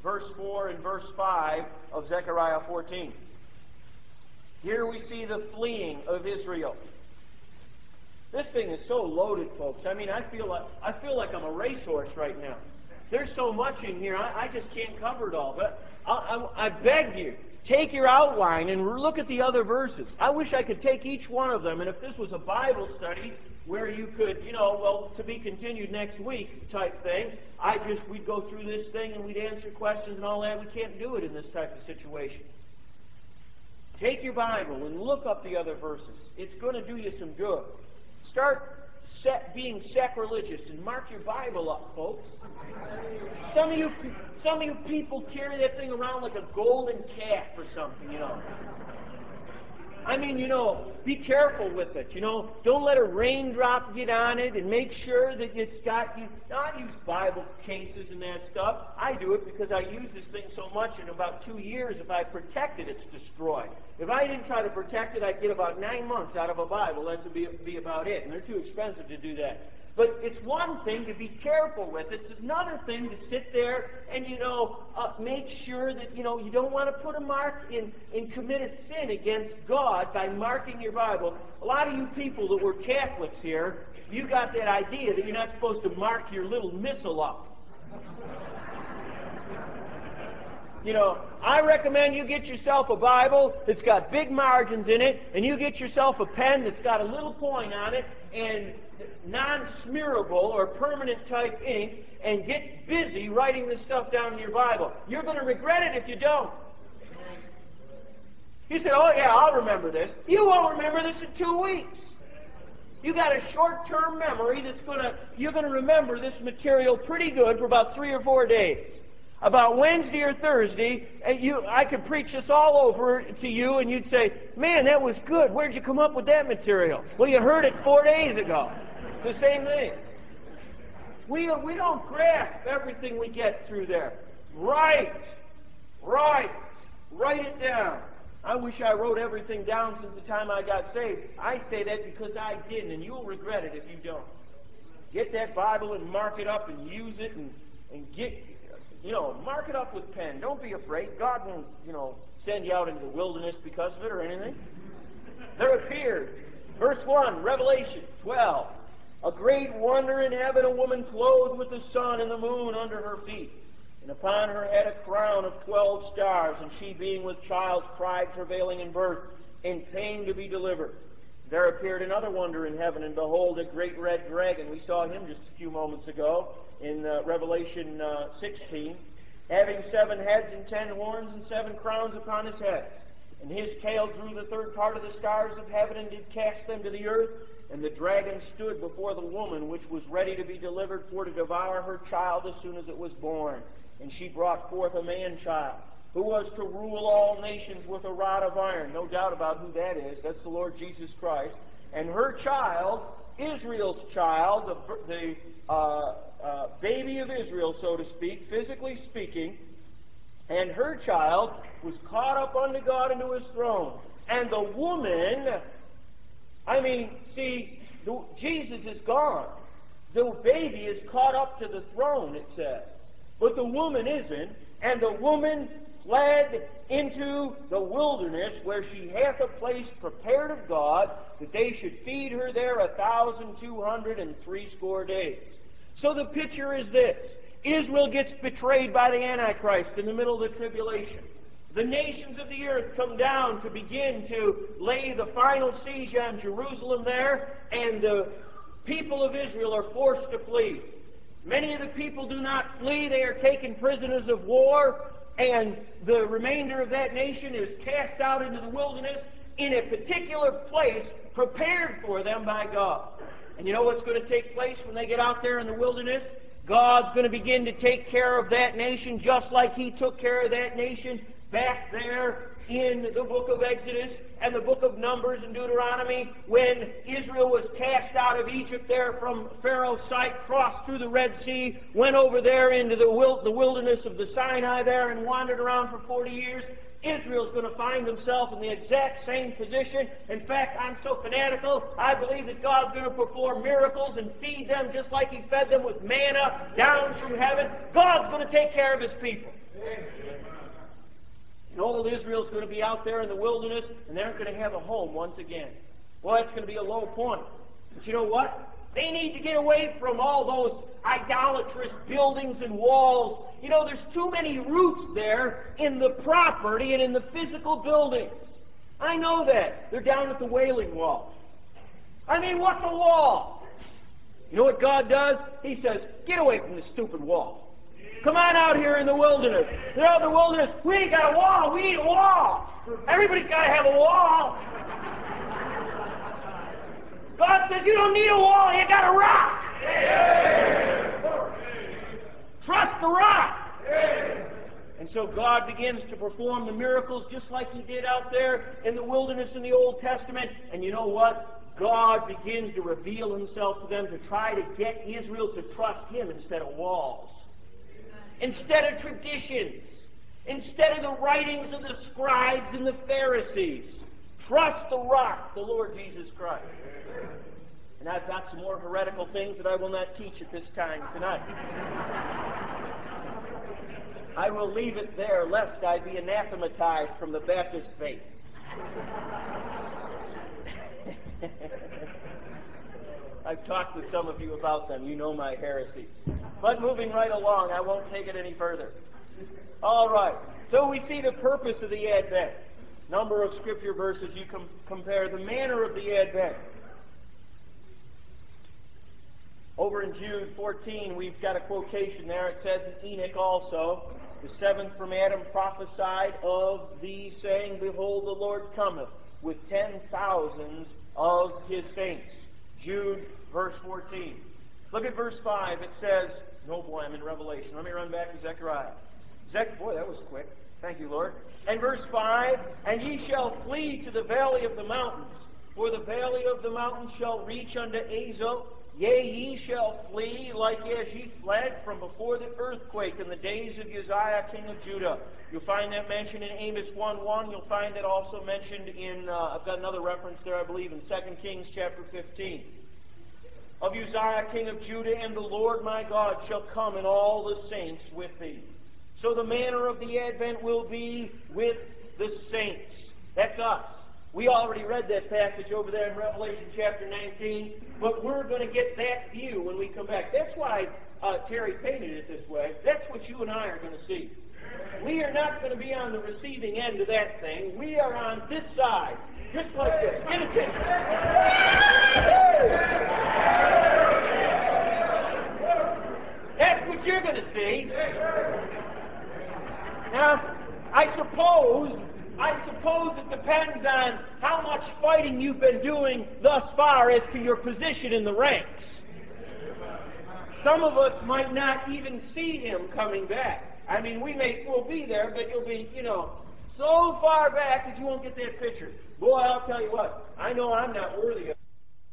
verse 4 and verse 5 of Zechariah 14. Here we see the fleeing of Israel. This thing is so loaded, folks. I mean, I feel like I'm a racehorse right now. There's so much in here, I just can't cover it all. But I beg you, take your outline and look at the other verses. I wish I could take each one of them, and if this was a Bible study where you could, to be continued next week type thing, we'd go through this thing and we'd answer questions and all that. We can't do it in this type of situation. Take your Bible and look up the other verses. It's going to do you some good. Start being sacrilegious and mark your Bible up, folks. Some of you people carry that thing around like a golden calf or something, I mean, be careful with it, Don't let a raindrop get on it, and make sure that it's got you. I use Bible cases and that stuff. I do it because I use this thing so much. In about 2 years, if I protect it, it's destroyed. If I didn't try to protect it, I'd get about 9 months out of a Bible. That would be about it, and they're too expensive to do that. But it's one thing to be careful with. It's another thing to sit there and, make sure that, you don't want to put a mark in committed sin against God by marking your Bible. A lot of you people that were Catholics here, you got that idea that you're not supposed to mark your little missal up. I recommend you get yourself a Bible that's got big margins in it, and you get yourself a pen that's got a little point on it, and non-smearable or permanent type ink, and get busy writing this stuff down in your Bible. You're going to regret it if you don't. You say, oh yeah, I'll remember this. You won't remember this in 2 weeks. You got a short-term memory you're going to remember this material pretty good for about 3 or 4 days. About Wednesday or Thursday, I could preach this all over to you, and you'd say, man, that was good. Where'd you come up with that material? Well, you heard it 4 days ago. It's the same thing. We don't grasp everything we get through there. Write it down. I wish I wrote everything down since the time I got saved. I say that because I didn't, and you'll regret it if you don't. Get that Bible and mark it up and use it and get... mark it up with pen. Don't be afraid. God won't, send you out into the wilderness because of it or anything. There appeared, verse 1, Revelation 12, a great wonder in heaven, a woman clothed with the sun and the moon under her feet, and upon her head a crown of 12 stars, and she being with child cried, travailing in birth, in pain to be delivered. There appeared another wonder in heaven, and behold, a great red dragon. We saw him just a few moments ago in Revelation 16, having 7 heads and 10 horns and 7 crowns upon his head. And his tail drew the third part of the stars of heaven and did cast them to the earth. And the dragon stood before the woman, which was ready to be delivered for to devour her child as soon as it was born. And she brought forth a man-child, who was to rule all nations with a rod of iron. No doubt about who that is. That's the Lord Jesus Christ. And her child, Israel's child, the baby of Israel, so to speak, physically speaking, and her child was caught up unto God into his throne. And the woman, Jesus is gone. The baby is caught up to the throne, it says. But the woman isn't, and the woman fled into the wilderness, where she hath a place prepared of God, that they should feed her there 1,260 days. So the picture is this. Israel gets betrayed by the Antichrist in the middle of the tribulation. The nations of the earth come down to begin to lay the final siege on Jerusalem there, and the people of Israel are forced to flee. Many of the people do not flee. They are taken prisoners of war, and the remainder of that nation is cast out into the wilderness in a particular place prepared for them by God. And you know what's going to take place when they get out there in the wilderness? God's going to begin to take care of that nation just like He took care of that nation back there in the book of Exodus and the book of Numbers and Deuteronomy, when Israel was cast out of Egypt there from Pharaoh's sight, crossed through the Red Sea, went over there into the wilderness of the Sinai there and wandered around for 40 years. Israel's going to find himself in the exact same position. In fact, I'm so fanatical, I believe that God's going to perform miracles and feed them just like He fed them with manna down from heaven. God's going to take care of His people. And old Israel's going to be out there in the wilderness, and they're going to have a home once again. Well, that's going to be a low point. But you know what? They need to get away from all those idolatrous buildings and walls. You know, there's too many roots there in the property and in the physical buildings. I know that. They're down at the Wailing Wall. I mean, what's a wall? You know what God does? He says, get away from this stupid wall. Come on out here in the wilderness. They're out in the wilderness. We ain't got a wall. We need a wall. Everybody's got to have a wall. God says, you don't need a wall. You got a rock. Trust the rock. And so God begins to perform the miracles just like He did out there in the wilderness in the Old Testament. And you know what? God begins to reveal Himself to them to try to get Israel to trust Him instead of walls, instead of traditions, instead of the writings of the scribes and the Pharisees. Trust the rock, the Lord Jesus Christ. And I've got some more heretical things that I will not teach at this time tonight. I will leave it there, lest I be anathematized from the Baptist faith. I've talked with some of you about them. You know my heresies. But moving right along, I won't take it any further. All right. So we see the purpose of the Advent. Number of Scripture verses, you compare the manner of the Advent. Over in Jude 14, we've got a quotation there. It says in Enoch also, the seventh from Adam prophesied of thee, saying, behold, the Lord cometh with 10,000s of His saints. Jude, verse 14. Look at verse 5. It says, no boy, I'm in Revelation. Let me run back to Zechariah. Boy, that was quick. Thank you, Lord. And verse 5, and ye shall flee to the valley of the mountains, for the valley of the mountains shall reach unto Azel. Yea, ye shall flee like as ye fled from before the earthquake in the days of Uzziah, king of Judah. You'll find that mentioned in Amos 1:1. You'll find it also mentioned in, I've got another reference there, I believe, in 2 Kings chapter 15. Of Uzziah, king of Judah, and the Lord my God shall come, and all the saints with thee. So the manner of the Advent will be with the saints. That's us. We already read that passage over there in Revelation chapter 19, but we're going to get that view when we come back. That's why Terry painted it this way. That's what you and I are going to see. We are not going to be on the receiving end of that thing. We are on this side, just like this. Get attention. That's what you're going to see. Now, I suppose it depends on how much fighting you've been doing thus far as to your position in the ranks. Some of us might not even see Him coming back. I mean, we'll be there, but you'll be, so far back that you won't get that picture. Boy, I'll tell you what, I know I'm not worthy of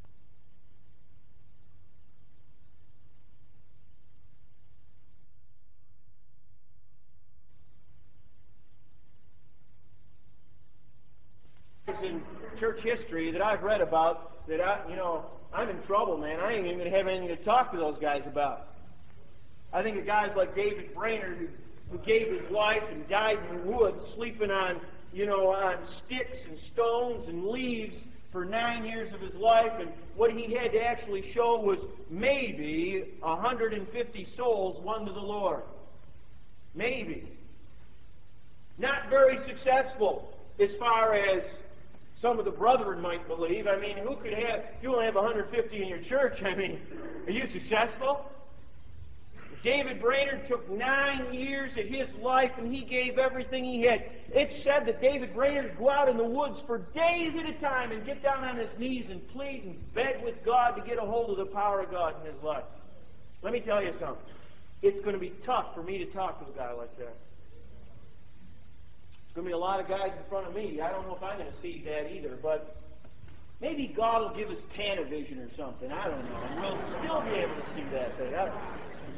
in church history that I've read about that I'm in trouble, man. I ain't even going to have anything to talk to those guys about. I think of guys like David Brainerd who gave his life and died in the woods, sleeping on sticks and stones and leaves for 9 years of his life, and what he had to actually show was maybe 150 souls won to the Lord. Maybe. Not very successful as far as some of the brethren might believe. I mean, if you only have 150 in your church, I mean, are you successful? David Brainerd took 9 years of his life, and he gave everything he had. It's said that David Brainerd would go out in the woods for days at a time and get down on his knees and plead and beg with God to get a hold of the power of God in his life. Let me tell you something. It's going to be tough for me to talk to a guy like that. There's going to be a lot of guys in front of me. I don't know if I'm going to see that either, but maybe God will give us Panavision or something. I don't know. And we'll still be able to see that thing. I don't know.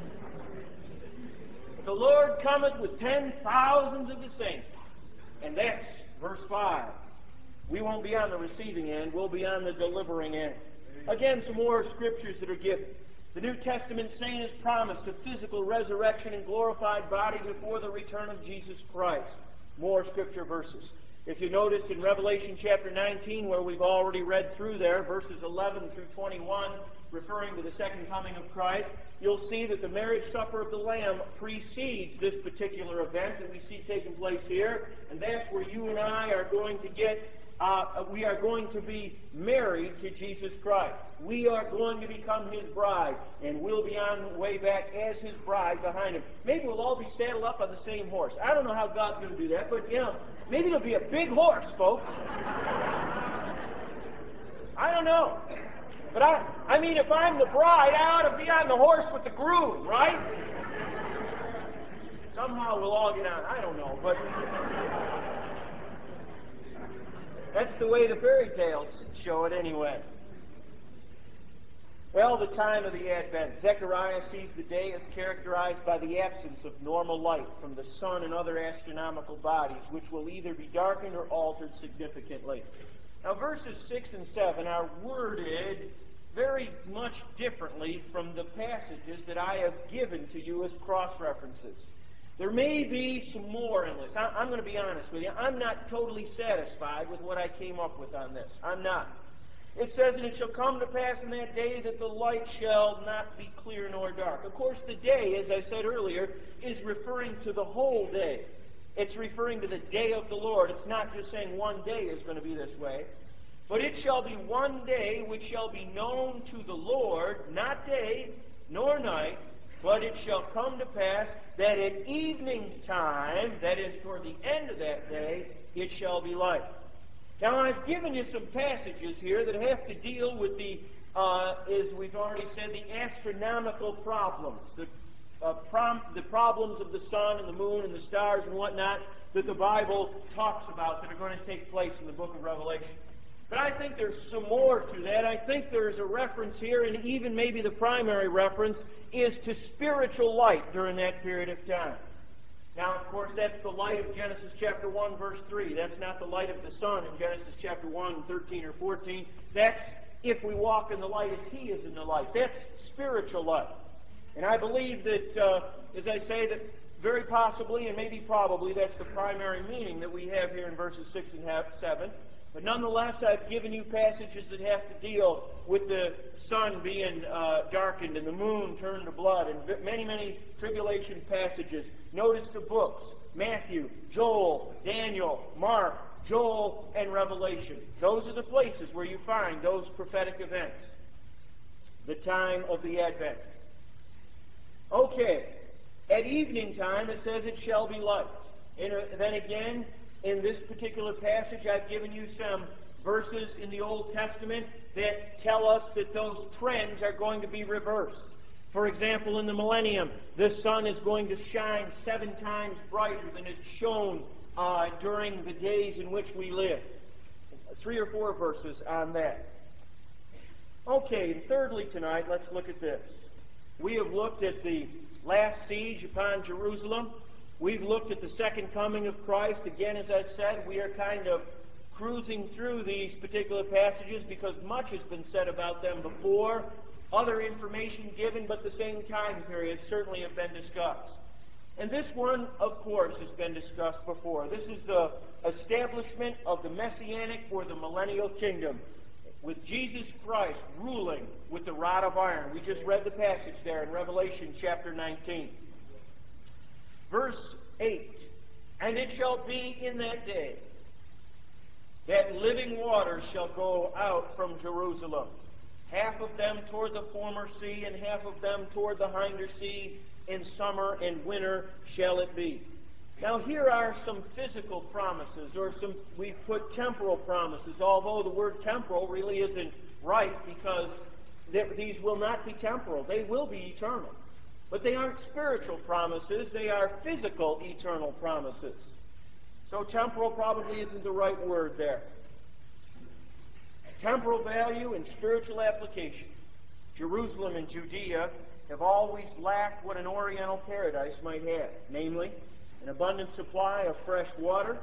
The Lord cometh with 10,000s of the saints. And that's verse 5. We won't be on the receiving end. We'll be on the delivering end. Again, some more scriptures that are given. The New Testament saint has promised a physical resurrection and glorified body before the return of Jesus Christ. More Scripture verses. If you notice in Revelation chapter 19, where we've already read through there, verses 11 through 21, referring to the second coming of Christ, you'll see that the marriage supper of the Lamb precedes this particular event that we see taking place here, and that's where you and I are going to we are going to be married to Jesus Christ. We are going to become His bride, and we'll be on the way back as His bride behind Him. Maybe we'll all be saddled up on the same horse. I don't know how God's going to do that, but, maybe it'll be a big horse, folks. I don't know. But I mean, if I'm the bride, I ought to be on the horse with the groom, right? Somehow we'll all get on. I don't know, but that's the way the fairy tales show it anyway. Well, the time of the Advent. Zechariah sees the day as characterized by the absence of normal light from the sun and other astronomical bodies, which will either be darkened or altered significantly. Now, verses 6 and 7 are worded very much differently from the passages that I have given to you as cross-references. There may be some more in this. I'm going to be honest with you. I'm not totally satisfied with what I came up with on this. I'm not. It says, "And it shall come to pass in that day that the light shall not be clear nor dark." Of course, the day, as I said earlier, is referring to the whole day. It's referring to the day of the Lord. It's not just saying one day is going to be this way. "But it shall be one day which shall be known to the Lord, not day nor night, but it shall come to pass that at evening time," that is, toward the end of that day, "it shall be light." Now, I've given you some passages here that have to deal with the, as we've already said, the astronomical problems, the problems of the sun and the moon and the stars and whatnot that the Bible talks about that are going to take place in the book of Revelation. But I think there's some more to that. I think there's a reference here, and even maybe the primary reference is to spiritual light during that period of time. Now, of course, that's the light of Genesis chapter 1, verse 3. That's not the light of the sun in Genesis chapter 1, 13 or 14. That's if we walk in the light as He is in the light. That's spiritual light. And I believe that, as I say, that very possibly and maybe probably that's the primary meaning that we have here in verses 6 and 7. But nonetheless, I've given you passages that have to deal with the sun being darkened and the moon turned to blood, and many, many tribulation passages. Notice the books: Matthew, Joel, Daniel, Mark, Joel, and Revelation. Those are the places where you find those prophetic events. The time of the Advent. Okay, at evening time it says it shall be light. And then again, in this particular passage, I've given you some verses in the Old Testament that tell us that those trends are going to be reversed. For example, in the millennium, the sun is going to shine 7 times brighter than it's shone during the days in which we live. 3 or 4 verses on that. Okay, and thirdly tonight, let's look at this. We have looked at the last siege upon Jerusalem. We've looked at the second coming of Christ. Again, as I said, we are kind of cruising through these particular passages because much has been said about them before. Other information given, but the same time period certainly have been discussed. And this one, of course, has been discussed before. This is the establishment of the Messianic or the millennial kingdom, with Jesus Christ ruling with the rod of iron. We just read the passage there in Revelation chapter 19. Verse 8, "And it shall be in that day that living waters shall go out from Jerusalem, half of them toward the former sea, and half of them toward the hinder sea. In summer and winter shall it be." Now here are some physical promises, or some, we've put temporal promises, although the word temporal really isn't right, because these will not be temporal. They will be eternal. But they aren't spiritual promises. They are physical, eternal promises. So temporal probably isn't the right word there. Temporal value and spiritual application. Jerusalem and Judea have always lacked what an oriental paradise might have, namely, an abundant supply of fresh water.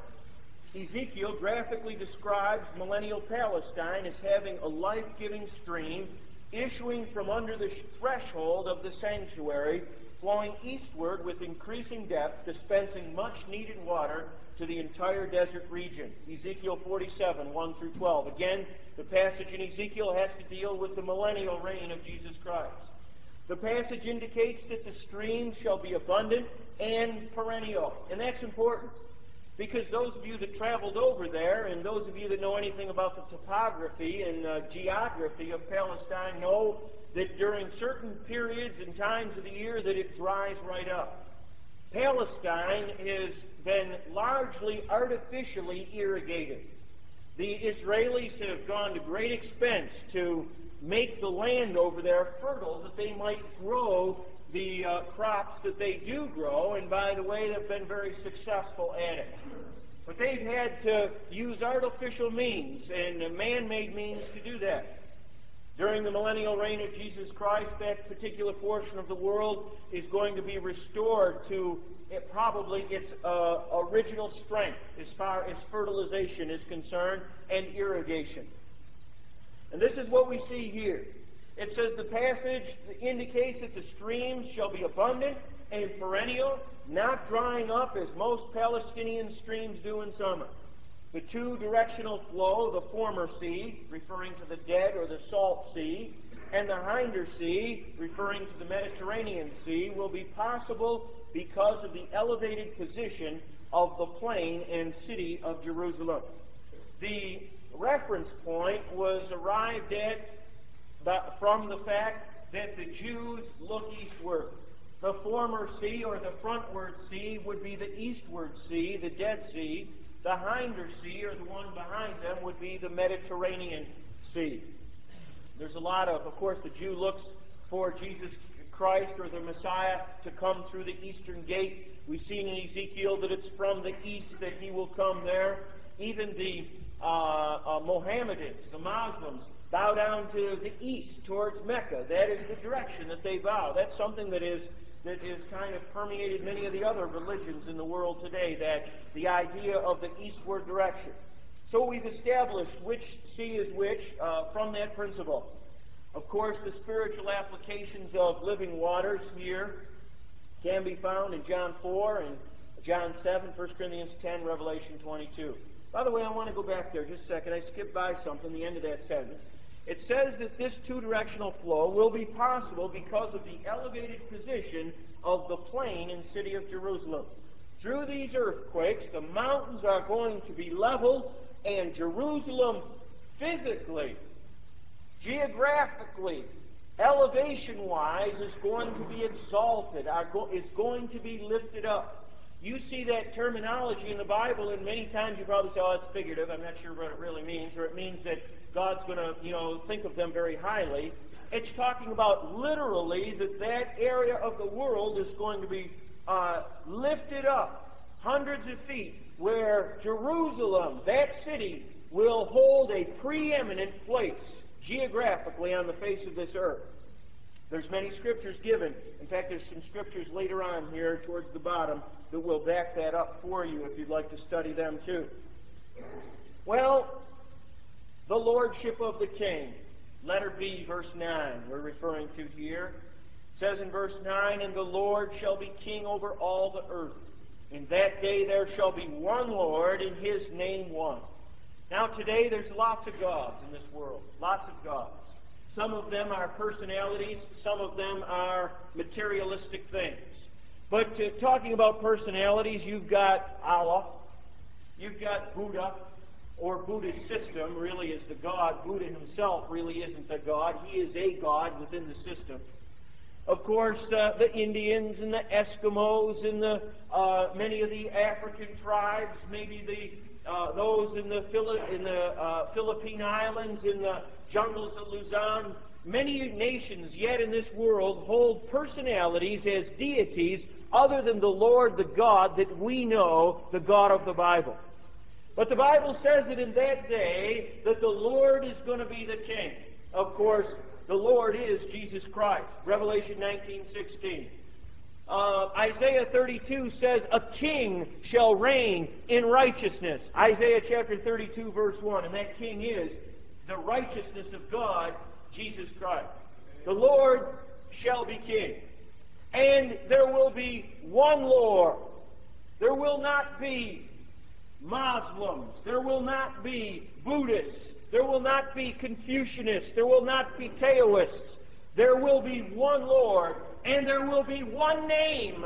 Ezekiel graphically describes millennial Palestine as having a life-giving stream issuing from under the threshold of the sanctuary, flowing eastward with increasing depth, dispensing much needed water to the entire desert region. Ezekiel 47, 1 through 12. Again, the passage in Ezekiel has to deal with the millennial reign of Jesus Christ. The passage indicates that the streams shall be abundant and perennial. And that's important, because those of you that traveled over there, and those of you that know anything about the topography and geography of Palestine, know that during certain periods and times of the year that it dries right up. Palestine has been largely artificially irrigated. The Israelis have gone to great expense to make the land over there fertile that they might grow the crops that they do grow, and by the way, they've been very successful at it. But they've had to use artificial means and man-made means to do that. During the millennial reign of Jesus Christ, that particular portion of the world is going to be restored to probably its original strength as far as fertilization is concerned and irrigation. And this is what we see here. It says the passage indicates that the streams shall be abundant and perennial, not drying up as most Palestinian streams do in summer. The two-directional flow, the former sea, referring to the Dead or the Salt Sea, and the hinder sea, referring to the Mediterranean Sea, will be possible because of the elevated position of the plain and city of Jerusalem. The reference point was arrived at from the fact that the Jews look eastward. The former sea, or the frontward sea, would be the eastward sea, the Dead Sea. The hinder sea, or the one behind them, would be the Mediterranean Sea. There's a lot of course, the Jew looks for Jesus Christ or the Messiah to come through the eastern gate. We've seen in Ezekiel that it's from the east that he will come there. Even the Mohammedans, the Muslims, bow down to the east towards Mecca. That is the direction that they bow. That's something that is kind of permeated many of the other religions in the world today, that the idea of the eastward direction. So we've established which sea is which from that principle. Of course, the spiritual applications of living waters here can be found in John 4 and John 7, 1 Corinthians 10, Revelation 22. By the way, I want to go back there just a second. I skipped by something, the end of that sentence. It says that this two-directional flow will be possible because of the elevated position of the plain and city of Jerusalem. Through these earthquakes, the mountains are going to be leveled, and Jerusalem physically, geographically, elevation-wise, is going to be exalted, is going to be lifted up. You see that terminology in the Bible, and many times you probably say, oh, it's figurative. I'm not sure what it really means, or it means that God's going to, think of them very highly. It's talking about literally that area of the world is going to be lifted up hundreds of feet, where Jerusalem, that city, will hold a preeminent place geographically on the face of this earth. There's many scriptures given. In fact, there's some scriptures later on here towards the bottom that will back that up for you if you'd like to study them too. Well, the lordship of the king. Letter B, verse 9, we're referring to here. It says in verse 9, and the Lord shall be king over all the earth. In that day there shall be one Lord, and his name one. Now today there's lots of gods in this world. Lots of gods. Some of them are personalities. Some of them are materialistic things. But talking about personalities, you've got Allah. You've got Buddha, or Buddha's system really is the God. Buddha himself really isn't the God. He is a God within the system. Of course, the Indians and the Eskimos and the many of the African tribes, maybe those in the Philippine Islands, in the jungles of Luzon. Many nations yet in this world hold personalities as deities other than the Lord, the God that we know, the God of the Bible. But the Bible says that in that day that the Lord is going to be the king. Of course, the Lord is Jesus Christ. Revelation 19:16. Isaiah 32 says, a king shall reign in righteousness. Isaiah chapter 32, verse 1. And that king is the righteousness of God Jesus Christ. The Lord shall be king. And there will be one Lord. There will not be Muslims. There will not be Buddhists. There will not be Confucianists. There will not be Taoists. There will be one Lord, and there will be one name.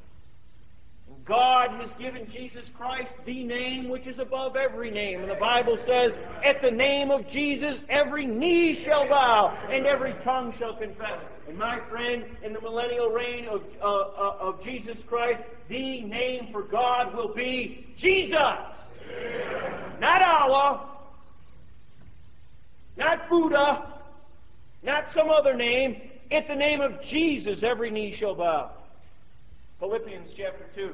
God has given Jesus Christ the name which is above every name. And the Bible says, at the name of Jesus, every knee shall bow, and every tongue shall confess. And my friend, in the millennial reign of Jesus Christ, the name for God will be Jesus. Not Allah, not Buddha, not some other name. At the name of Jesus, every knee shall bow. Philippians chapter 2.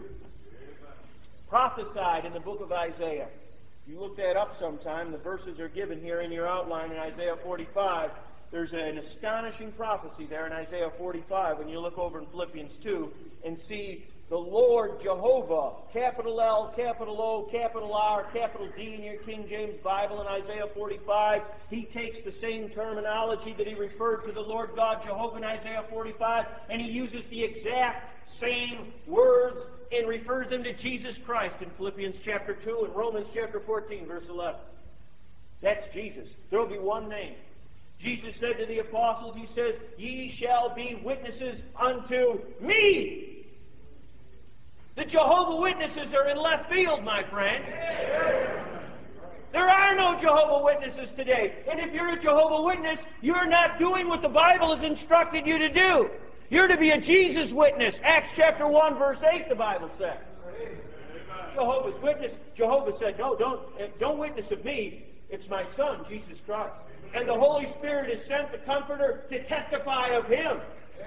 Prophesied in the book of Isaiah. You look that up sometime. The verses are given here in your outline in Isaiah 45. There's an astonishing prophecy there in Isaiah 45 when you look over in Philippians 2 and see the Lord Jehovah, capital L, capital O, capital R, capital D in your King James Bible in Isaiah 45. He takes the same terminology that he referred to the Lord God Jehovah in Isaiah 45, and he uses the exact same words and refers them to Jesus Christ in Philippians chapter 2 and Romans chapter 14, verse 11. That's Jesus. There will be one name. Jesus said to the apostles, he says, ye shall be witnesses unto me. The Jehovah Witnesses are in left field, my friend. There are no Jehovah Witnesses today. And if you're a Jehovah Witness, you're not doing what the Bible has instructed you to do. You're to be a Jesus witness. Acts chapter 1, verse 8, the Bible says. Jehovah's Witness, Jehovah said, no, don't witness of me. It's my Son, Jesus Christ. And the Holy Spirit has sent the Comforter to testify of Him.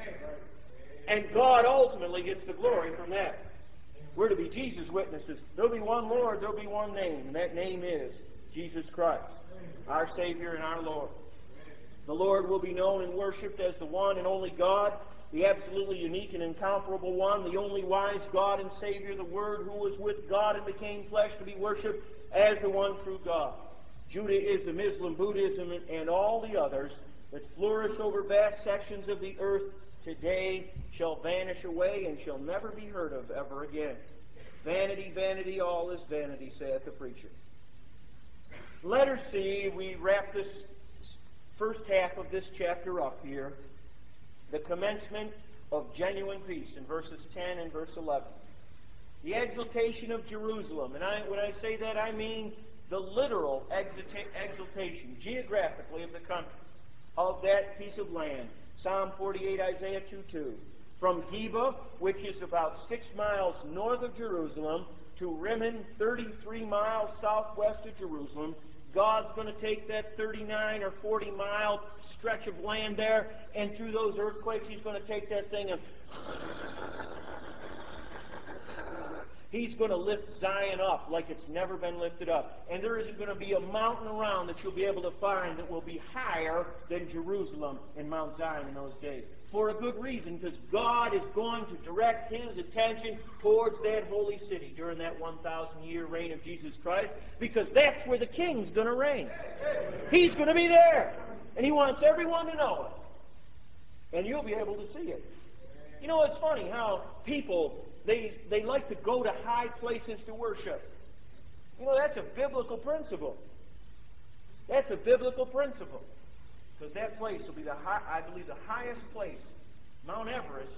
And God ultimately gets the glory from that. We're to be Jesus witnesses. There'll be one Lord, there'll be one name, and that name is Jesus Christ, our Savior and our Lord. The Lord will be known and worshipped as the one and only God, the absolutely unique and incomparable one, the only wise God and Savior, the Word who was with God and became flesh, to be worshipped as the one true God. Judaism, Islam, Buddhism, and all the others that flourish over vast sections of the earth today shall vanish away and shall never be heard of ever again. Vanity, vanity, all is vanity, saith the preacher. Letter C, we wrap this first half of this chapter up here. The commencement of genuine peace in verses 10 and verse 11. The exaltation of Jerusalem. And when I say that, I mean the literal exaltation, geographically, of the country, of that piece of land. Psalm 48, Isaiah 2:2. From Geba, which is about 6 miles north of Jerusalem, to Rimmon, 33 miles southwest of Jerusalem, God's going to take that 39 or 40-mile stretch of land there, and through those earthquakes, He's going to take that thing and He's going to lift Zion up like it's never been lifted up. And there isn't going to be a mountain around that you'll be able to find that will be higher than Jerusalem and Mount Zion in those days. For a good reason, because God is going to direct His attention towards that holy city during that 1,000-year reign of Jesus Christ, because that's where the King's going to reign. He's going to be there. And He wants everyone to know it. And you'll be able to see it. You know, it's funny how people, they like to go to high places to worship. You know, that's a biblical principle. That's a biblical principle. Because that place will be I believe the highest place. Mount Everest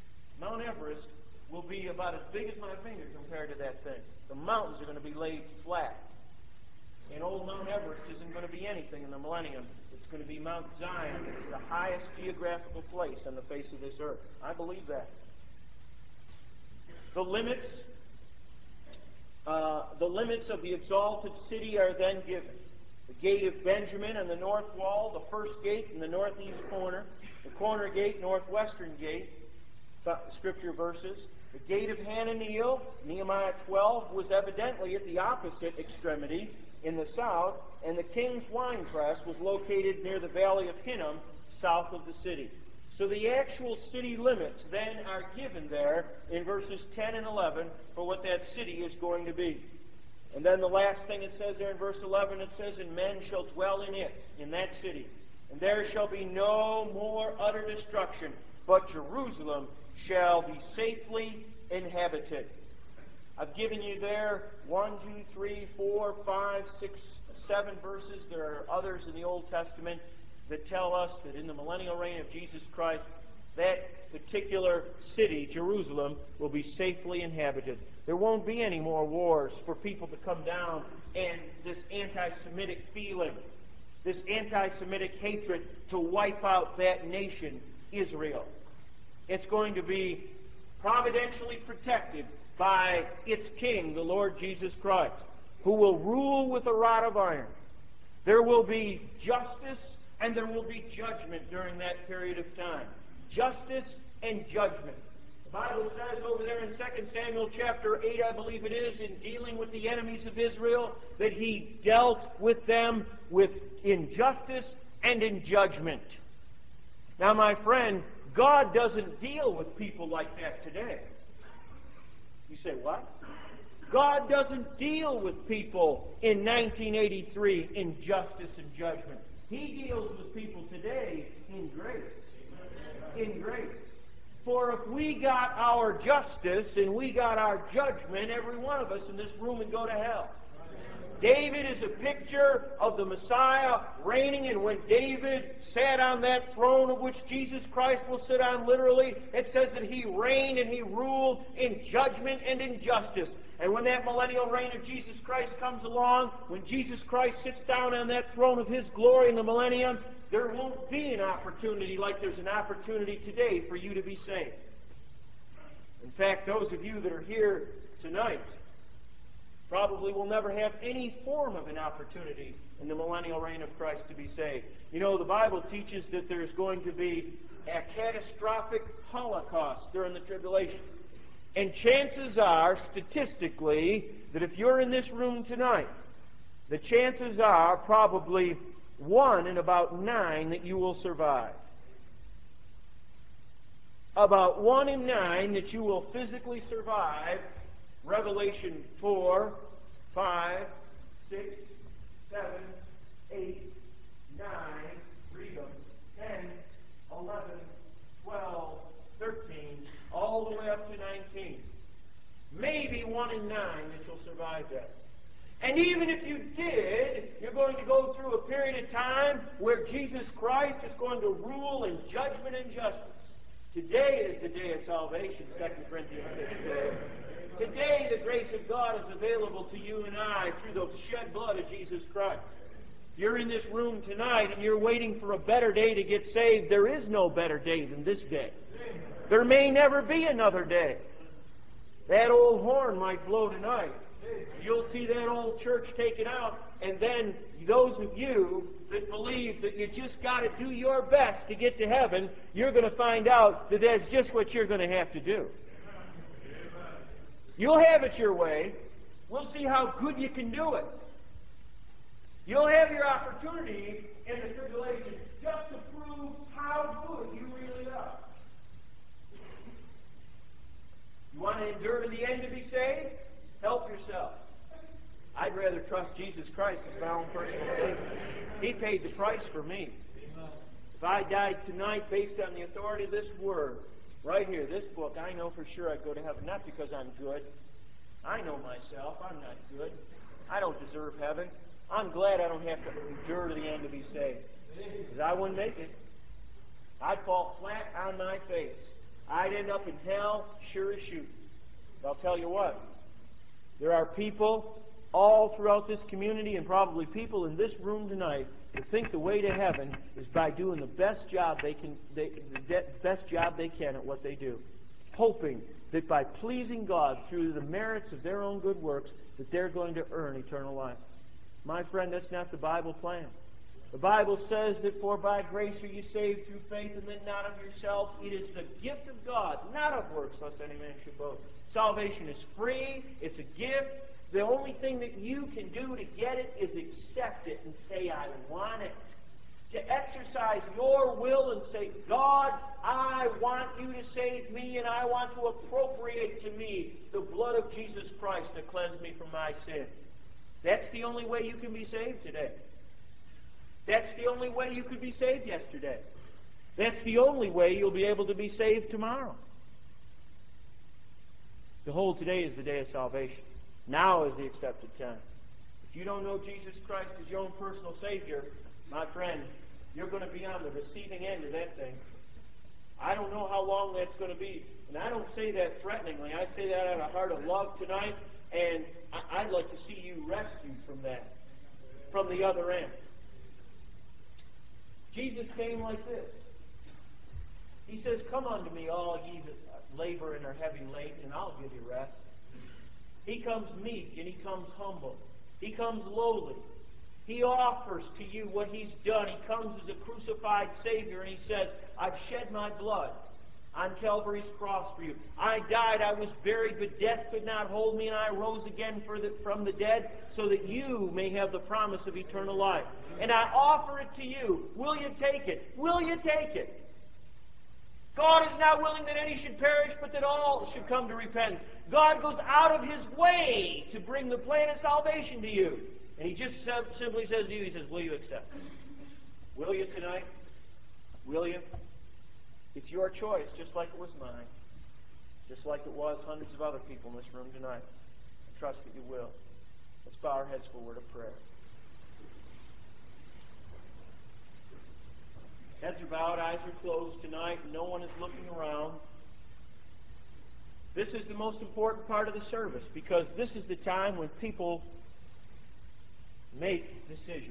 will be about as big as my finger compared to that thing. The mountains are going to be laid flat. And old Mount Everest isn't going to be anything in the millennium. It's going to be Mount Zion. It's the highest geographical place on the face of this earth. I believe that. The limits of the exalted city are then given. The gate of Benjamin on the north wall, the first gate in the northeast corner, the corner gate, northwestern gate, scripture verses. The gate of Hananiel, Nehemiah 12, was evidently at the opposite extremity in the south, and the king's winepress was located near the valley of Hinnom, south of the city. So the actual city limits then are given there in verses 10 and 11 for what that city is going to be. And then the last thing it says there in verse 11, it says, and men shall dwell in it, in that city. And there shall be no more utter destruction, but Jerusalem shall be safely inhabited. I've given you there 1, 2, 3, 4, 5, 6, 7 verses. There are others in the Old Testament that tell us that in the millennial reign of Jesus Christ, that particular city, Jerusalem, will be safely inhabited. There won't be any more wars for people to come down and this anti-Semitic feeling, this anti-Semitic hatred to wipe out that nation, Israel. It's going to be providentially protected by its king, the Lord Jesus Christ, who will rule with a rod of iron. There will be justice and there will be judgment during that period of time. Justice and judgment. The Bible says over there in 2 Samuel chapter 8, I believe it is, in dealing with the enemies of Israel, that he dealt with them in justice and in judgment. Now, my friend, God doesn't deal with people like that today. You say, what? God doesn't deal with people in 1983 in justice and judgment. He deals with people today in grace. In grace. For if we got our justice and we got our judgment, every one of us in this room would go to hell. David is a picture of the Messiah reigning, and when David sat on that throne of which Jesus Christ will sit on literally, it says that he reigned and he ruled in judgment and in justice. And when that millennial reign of Jesus Christ comes along, when Jesus Christ sits down on that throne of his glory in the millennium, there won't be an opportunity like there's an opportunity today for you to be saved. In fact, those of you that are here tonight probably will never have any form of an opportunity in the millennial reign of Christ to be saved. You know, the Bible teaches that there's going to be a catastrophic holocaust during the tribulation. And chances are, statistically, that if you're in this room tonight, the chances are probably 1 in about 9 that you will survive. About 1 in 9 that you will physically survive Revelation 4, 5, 6, 7, 8, 9, read them, 10, 11, 12, 13, all the way up to 19. Maybe 1 in 9 that you'll survive that. And even if you did, you're going to go through a period of time where Jesus Christ is going to rule in judgment and justice. Today is the day of salvation, 2 Corinthians 6. Today the grace of God is available to you and I through the shed blood of Jesus Christ. You're in this room tonight and you're waiting for a better day to get saved. There is no better day than this day. There may never be another day. That old horn might blow tonight. You'll see that old church taken out, and then those of you that believe that you just got to do your best to get to heaven, you're going to find out that that's just what you're going to have to do. You'll have it your way. We'll see how good you can do it. You'll have your opportunity in the tribulation just to prove how good you really are. You want to endure to the end to be saved? Help yourself. I'd rather trust Jesus Christ as my own personal Savior. He paid the price for me. If I died tonight based on the authority of this Word, right here, this book, I know for sure I'd go to heaven. Not because I'm good. I know myself. I'm not good. I don't deserve heaven. I'm glad I don't have to endure to the end to be saved. Because I wouldn't make it. I'd fall flat on my face. I'd end up in hell, sure as shoot. But I'll tell you what. There are people all throughout this community and probably people in this room tonight that think the way to heaven is by doing the best job they can at what they do, hoping that by pleasing God through the merits of their own good works that they're going to earn eternal life. My friend, that's not the Bible plan. The Bible says that for by grace are you saved through faith, and then not of yourselves. It is the gift of God, not of works, lest any man should boast. Salvation is free. It's a gift. The only thing that you can do to get it is accept it and say, I want it. To exercise your will and say, God, I want you to save me, and I want to appropriate to me the blood of Jesus Christ to cleanse me from my sin. That's the only way you can be saved today. That's the only way you could be saved yesterday. That's the only way you'll be able to be saved tomorrow. Behold, today is the day of salvation. Now is the accepted time. If you don't know Jesus Christ as your own personal Savior, my friend, you're going to be on the receiving end of that thing. I don't know how long that's going to be. And I don't say that threateningly. I say that out of a heart of love tonight. And I'd like to see you rescued from that, from the other end. Jesus came like this. He says, "Come unto me, all ye that labor and are heavy laden, and I'll give you rest." He comes meek and He comes humble. He comes lowly. He offers to you what He's done. He comes as a crucified Savior, and He says, "I've shed my blood on Calvary's cross for you. I died, I was buried, but death could not hold me, and I rose again from the dead so that you may have the promise of eternal life. And I offer it to you. Will you take it? Will you take it?" God is not willing that any should perish, but that all should come to repentance. God goes out of His way to bring the plan of salvation to you. And He just simply says to you, He says, "Will you accept it? Will you tonight? Will you?" It's your choice, just like it was mine. Just like it was hundreds of other people in this room tonight. I trust that you will. Let's bow our heads for a word of prayer. Heads are bowed, eyes are closed tonight, and no one is looking around. This is the most important part of the service, because this is the time when people make decisions.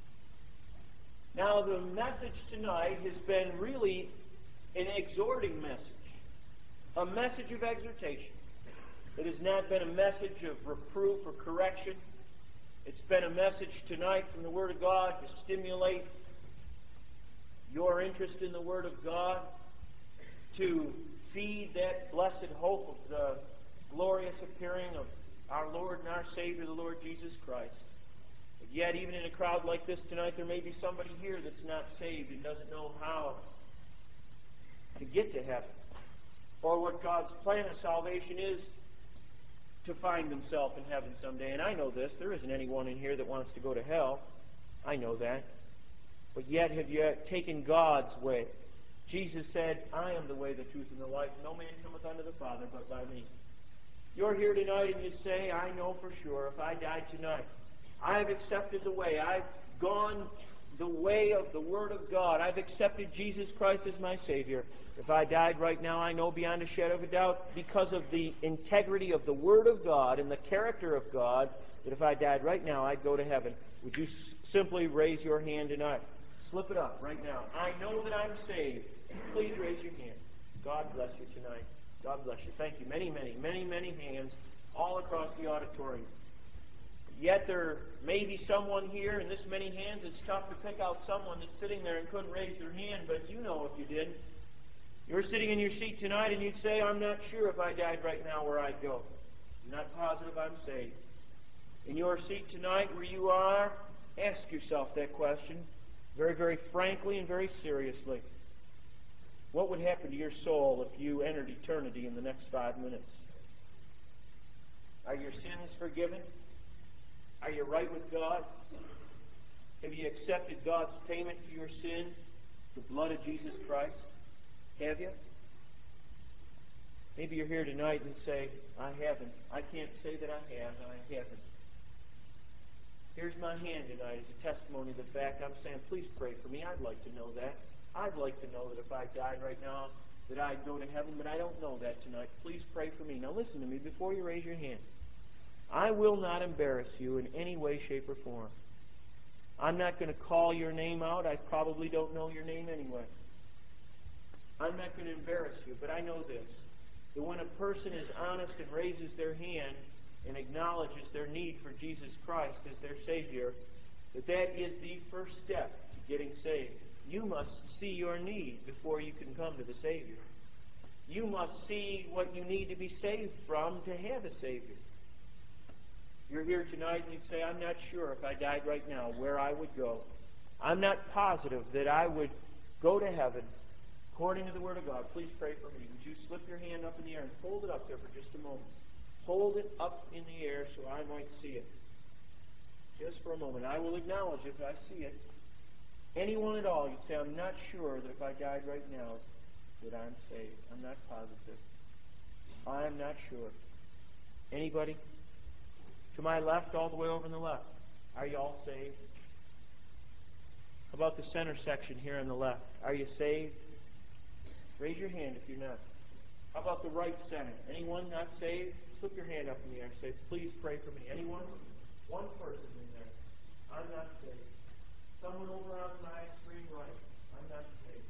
Now, the message tonight has been really an exhorting message, a message of exhortation. It has not been a message of reproof or correction. It's been a message tonight from the Word of God to stimulate your interest in the Word of God, to feed that blessed hope of the glorious appearing of our Lord and our Savior, the Lord Jesus Christ. But yet, even in a crowd like this tonight, there may be somebody here that's not saved and doesn't know how to get to heaven, or what God's plan of salvation is to find themselves in heaven someday. And I know this. There isn't anyone in here that wants to go to hell. I know that. But yet, have you taken God's way? Jesus said, "I am the way, the truth, and the life. No man cometh unto the Father but by me." You're here tonight and you say, "I know for sure if I died tonight, I have accepted the way. I've gone the way of the Word of God. I've accepted Jesus Christ as my Savior. If I died right now, I know beyond a shadow of a doubt, because of the integrity of the Word of God and the character of God, that if I died right now, I'd go to heaven." Would you simply raise your hand tonight? Slip it up right now. "I know that I'm saved." Please raise your hand. God bless you tonight. God bless you. Thank you. Many, many, many, many hands all across the auditorium. Yet there may be someone here, and this many hands, it's tough to pick out someone that's sitting there and couldn't raise their hand, but you know if you did. You're sitting in your seat tonight and you'd say, "I'm not sure if I died right now where I'd go. I'm not positive I'm saved." In your seat tonight where you are, ask yourself that question very, very frankly and very seriously. What would happen to your soul if you entered eternity in the next 5 minutes? Are your sins forgiven? Are you right with God? Have you accepted God's payment for your sin, the blood of Jesus Christ? Have you? Maybe you're here tonight and say, "I haven't. I can't say that I have, and I haven't." Here's my hand tonight as a testimony of the fact. I'm saying, please pray for me. I'd like to know that. I'd like to know that if I died right now, that I'd go to heaven, but I don't know that tonight. Please pray for me. Now listen to me before you raise your hand. I will not embarrass you in any way, shape, or form. I'm not going to call your name out. I probably don't know your name anyway. I'm not going to embarrass you, but I know this, that when a person is honest and raises their hand and acknowledges their need for Jesus Christ as their Savior, that is the first step to getting saved. You must see your need before you can come to the Savior. You must see what you need to be saved from to have a Savior. You're here tonight and you say, "I'm not sure if I died right now where I would go. I'm not positive that I would go to heaven according to the Word of God." Please pray for me. Would you slip your hand up in the air and hold it up there for just a moment? Hold it up in the air so I might see it. Just for a moment. I will acknowledge if I see it. Anyone at all, you'd say, I'm not sure that if I died right now that I'm saved. I'm not positive. I'm not sure. Anybody? To my left, all the way over on the left. Are you all saved? How about the center section here on the left? Are you saved? Raise your hand if you're not. How about the right center? Anyone not saved? Slip your hand up in the air and say, please pray for me. Anyone? One person in there. I'm not saved. Someone over on my extreme right. I'm not saved.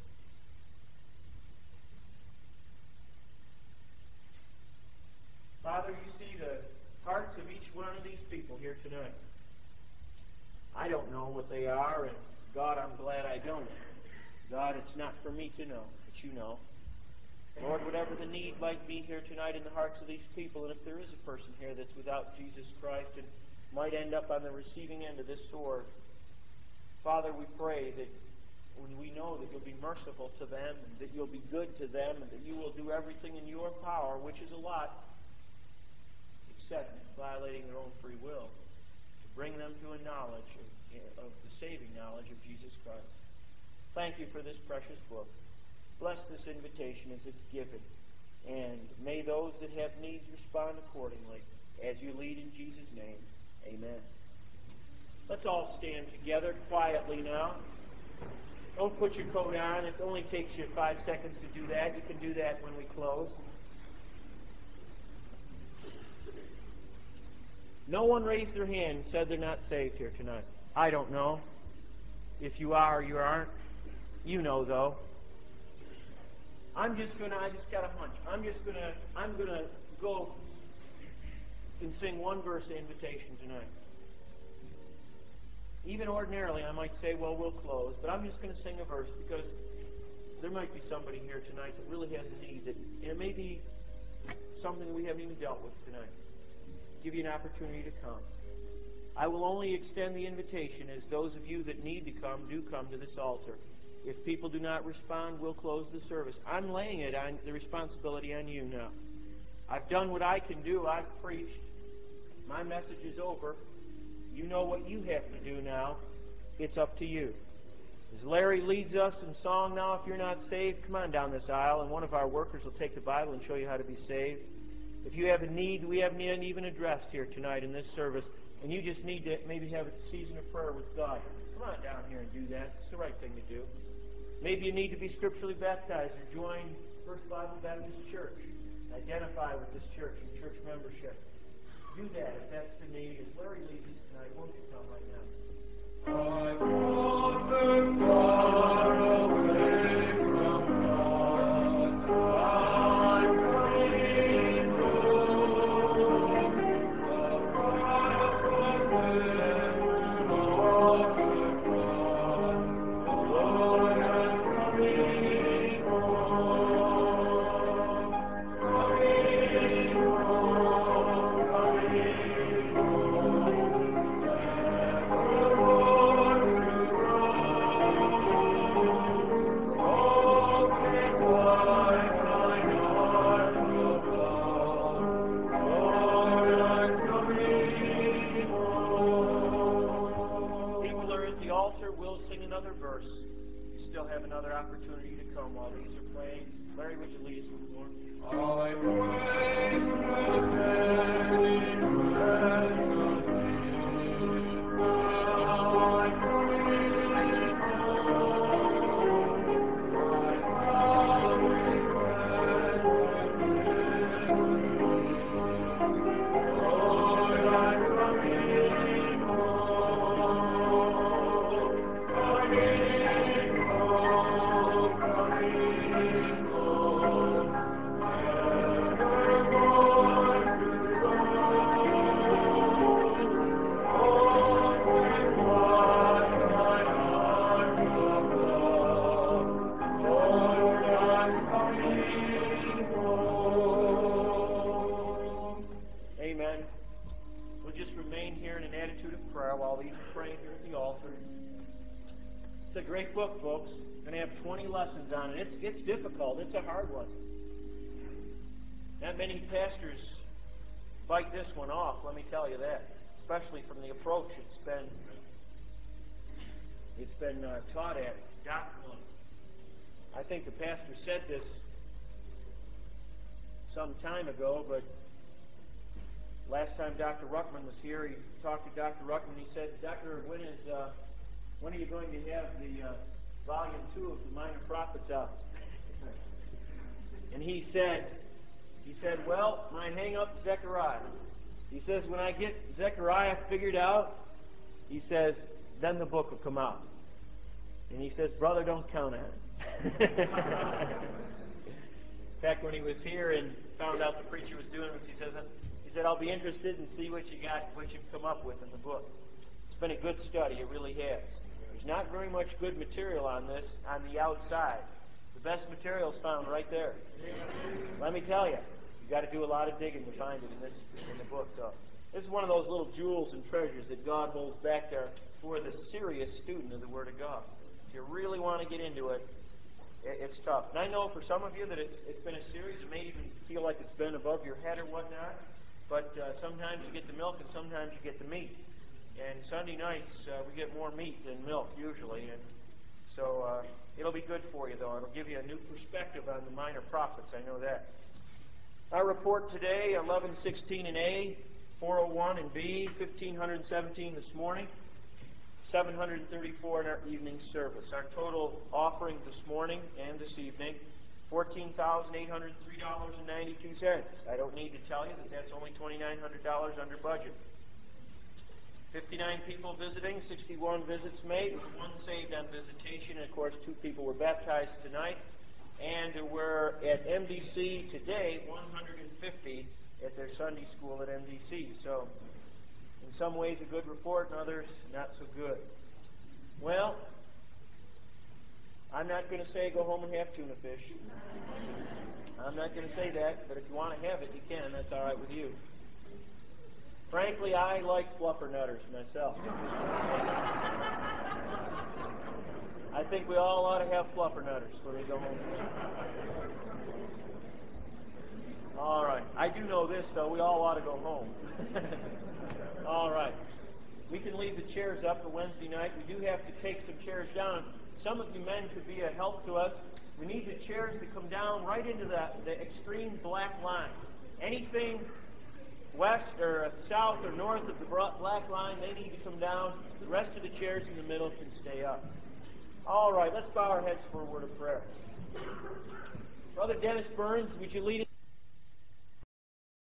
Father, you see the hearts of each one of these people here tonight. I don't know what they are, and God, I'm glad I don't. God, it's not for me to know, but you know. Lord, whatever the need might be here tonight in the hearts of these people, and if there is a person here that's without Jesus Christ and might end up on the receiving end of this sword, Father, we pray that when we know that you'll be merciful to them, and that you'll be good to them, and that you will do everything in your power, which is a lot, except violating their own free will, to bring them to a knowledge of the saving knowledge of Jesus Christ. Thank you for this precious book. Bless this invitation as it's given. And may those that have needs respond accordingly as you lead in Jesus' name. Amen. Let's all stand together quietly now. Don't put your coat on. It only takes you 5 seconds to do that. You can do that when we close. No one raised their hand and said they're not saved here tonight. I don't know. If you are or you aren't. You know, though. I just got a hunch. I'm gonna go and sing one verse of invitation tonight. Even ordinarily, I might say, well, we'll close, but I'm just going to sing a verse because there might be somebody here tonight that really has a need, and it may be something we haven't even dealt with tonight. Give you an opportunity to come. I will only extend the invitation as those of you that need to come do come to this altar. If people do not respond, we'll close the service. I'm laying it on the responsibility on you now. I've done what I can do. I've preached. My message is over. You know what you have to do now. It's up to you. As Larry leads us in song now, if you're not saved, come on down this aisle, and one of our workers will take the Bible and show you how to be saved. If you have a need we haven't even addressed here tonight in this service, and you just need to maybe have a season of prayer with God, come on down here and do that. It's the right thing to do. Maybe you need to be scripturally baptized or join First Bible Baptist Church. Identify with this church and church membership. Do that if that's the need. As Larry leads us tonight, won't you come right now? I wander far away from God. I pray home. The rock of heaven, Lord, Lord, I'm coming home. Coming home, coming home. Never more to roam. Broken wide thine arms above. Lord, I'm coming home. People are at the altar. We'll sing another verse. You still have another opportunity to come while these are playing. Larry, would you lead us with more? I praise Amen. We'll just remain here in an attitude of prayer while these are praying here at the altar. It's a great book, folks. We're going to have 20 lessons on it. It's difficult. It's a hard one. Not many pastors bite this one off, let me tell you that. Especially from the approach it's been it's been taught at doctrinally. I think the pastor said this some time ago, but last time Dr. Ruckman was here, he talked to Dr. Ruckman. He said, "Doctor, when are you going to have the volume 2 of the Minor Prophets out?" And he said, "Well, my hang-up's Zechariah." He says, "When I get Zechariah figured out," he says, "then the book will come out." And he says, "Brother, don't count on it." In fact, when he was here and found out the preacher was doing this, he said, "I'll be interested and see what you've come up with in the book." It's been a good study, it really has. There's not very much good material on this on the outside. The best material is found right there. Let me tell you, you've got to do a lot of digging to find it in the book. So this is one of those little jewels and treasures that God holds back there for the serious student of the Word of God. If you really want to get into it, it's tough. And I know for some of you that it's been a series. It may even feel like it's been above your head or whatnot. But sometimes you get the milk and sometimes you get the meat. And Sunday nights we get more meat than milk usually. And so it'll be good for you, though. It'll give you a new perspective on the minor prophets. I know that. Our report today, 1116 in A, 401 in B, 1517 this morning, 734 in our evening service. Our total offering this morning and this evening, $14,803.92. I don't need to tell you that that's only $2,900 under budget. 59 people visiting, 61 visits made, with 1 saved on visitation, and of course 2 people were baptized tonight. And we're at MDC today, 150 at their Sunday school at MDC. So in some ways a good report, in others not so good. Well, I'm not going to say go home and have tuna fish. I'm not going to say that, but if you want to have it, you can. That's all right with you. Frankly, I like fluffernutters myself. I think we all ought to have fluffernutters when we go home. All right. I do know this, though. We all ought to go home. All right. We can leave the chairs up for Wednesday night. We do have to take some chairs down. Some of you men could be a help to us. We need the chairs to come down right into the extreme black line. Anything west or south or north of the black line, they need to come down. The rest of the chairs in the middle can stay up. All right, let's bow our heads for a word of prayer. Brother Dennis Burns, would you lead us?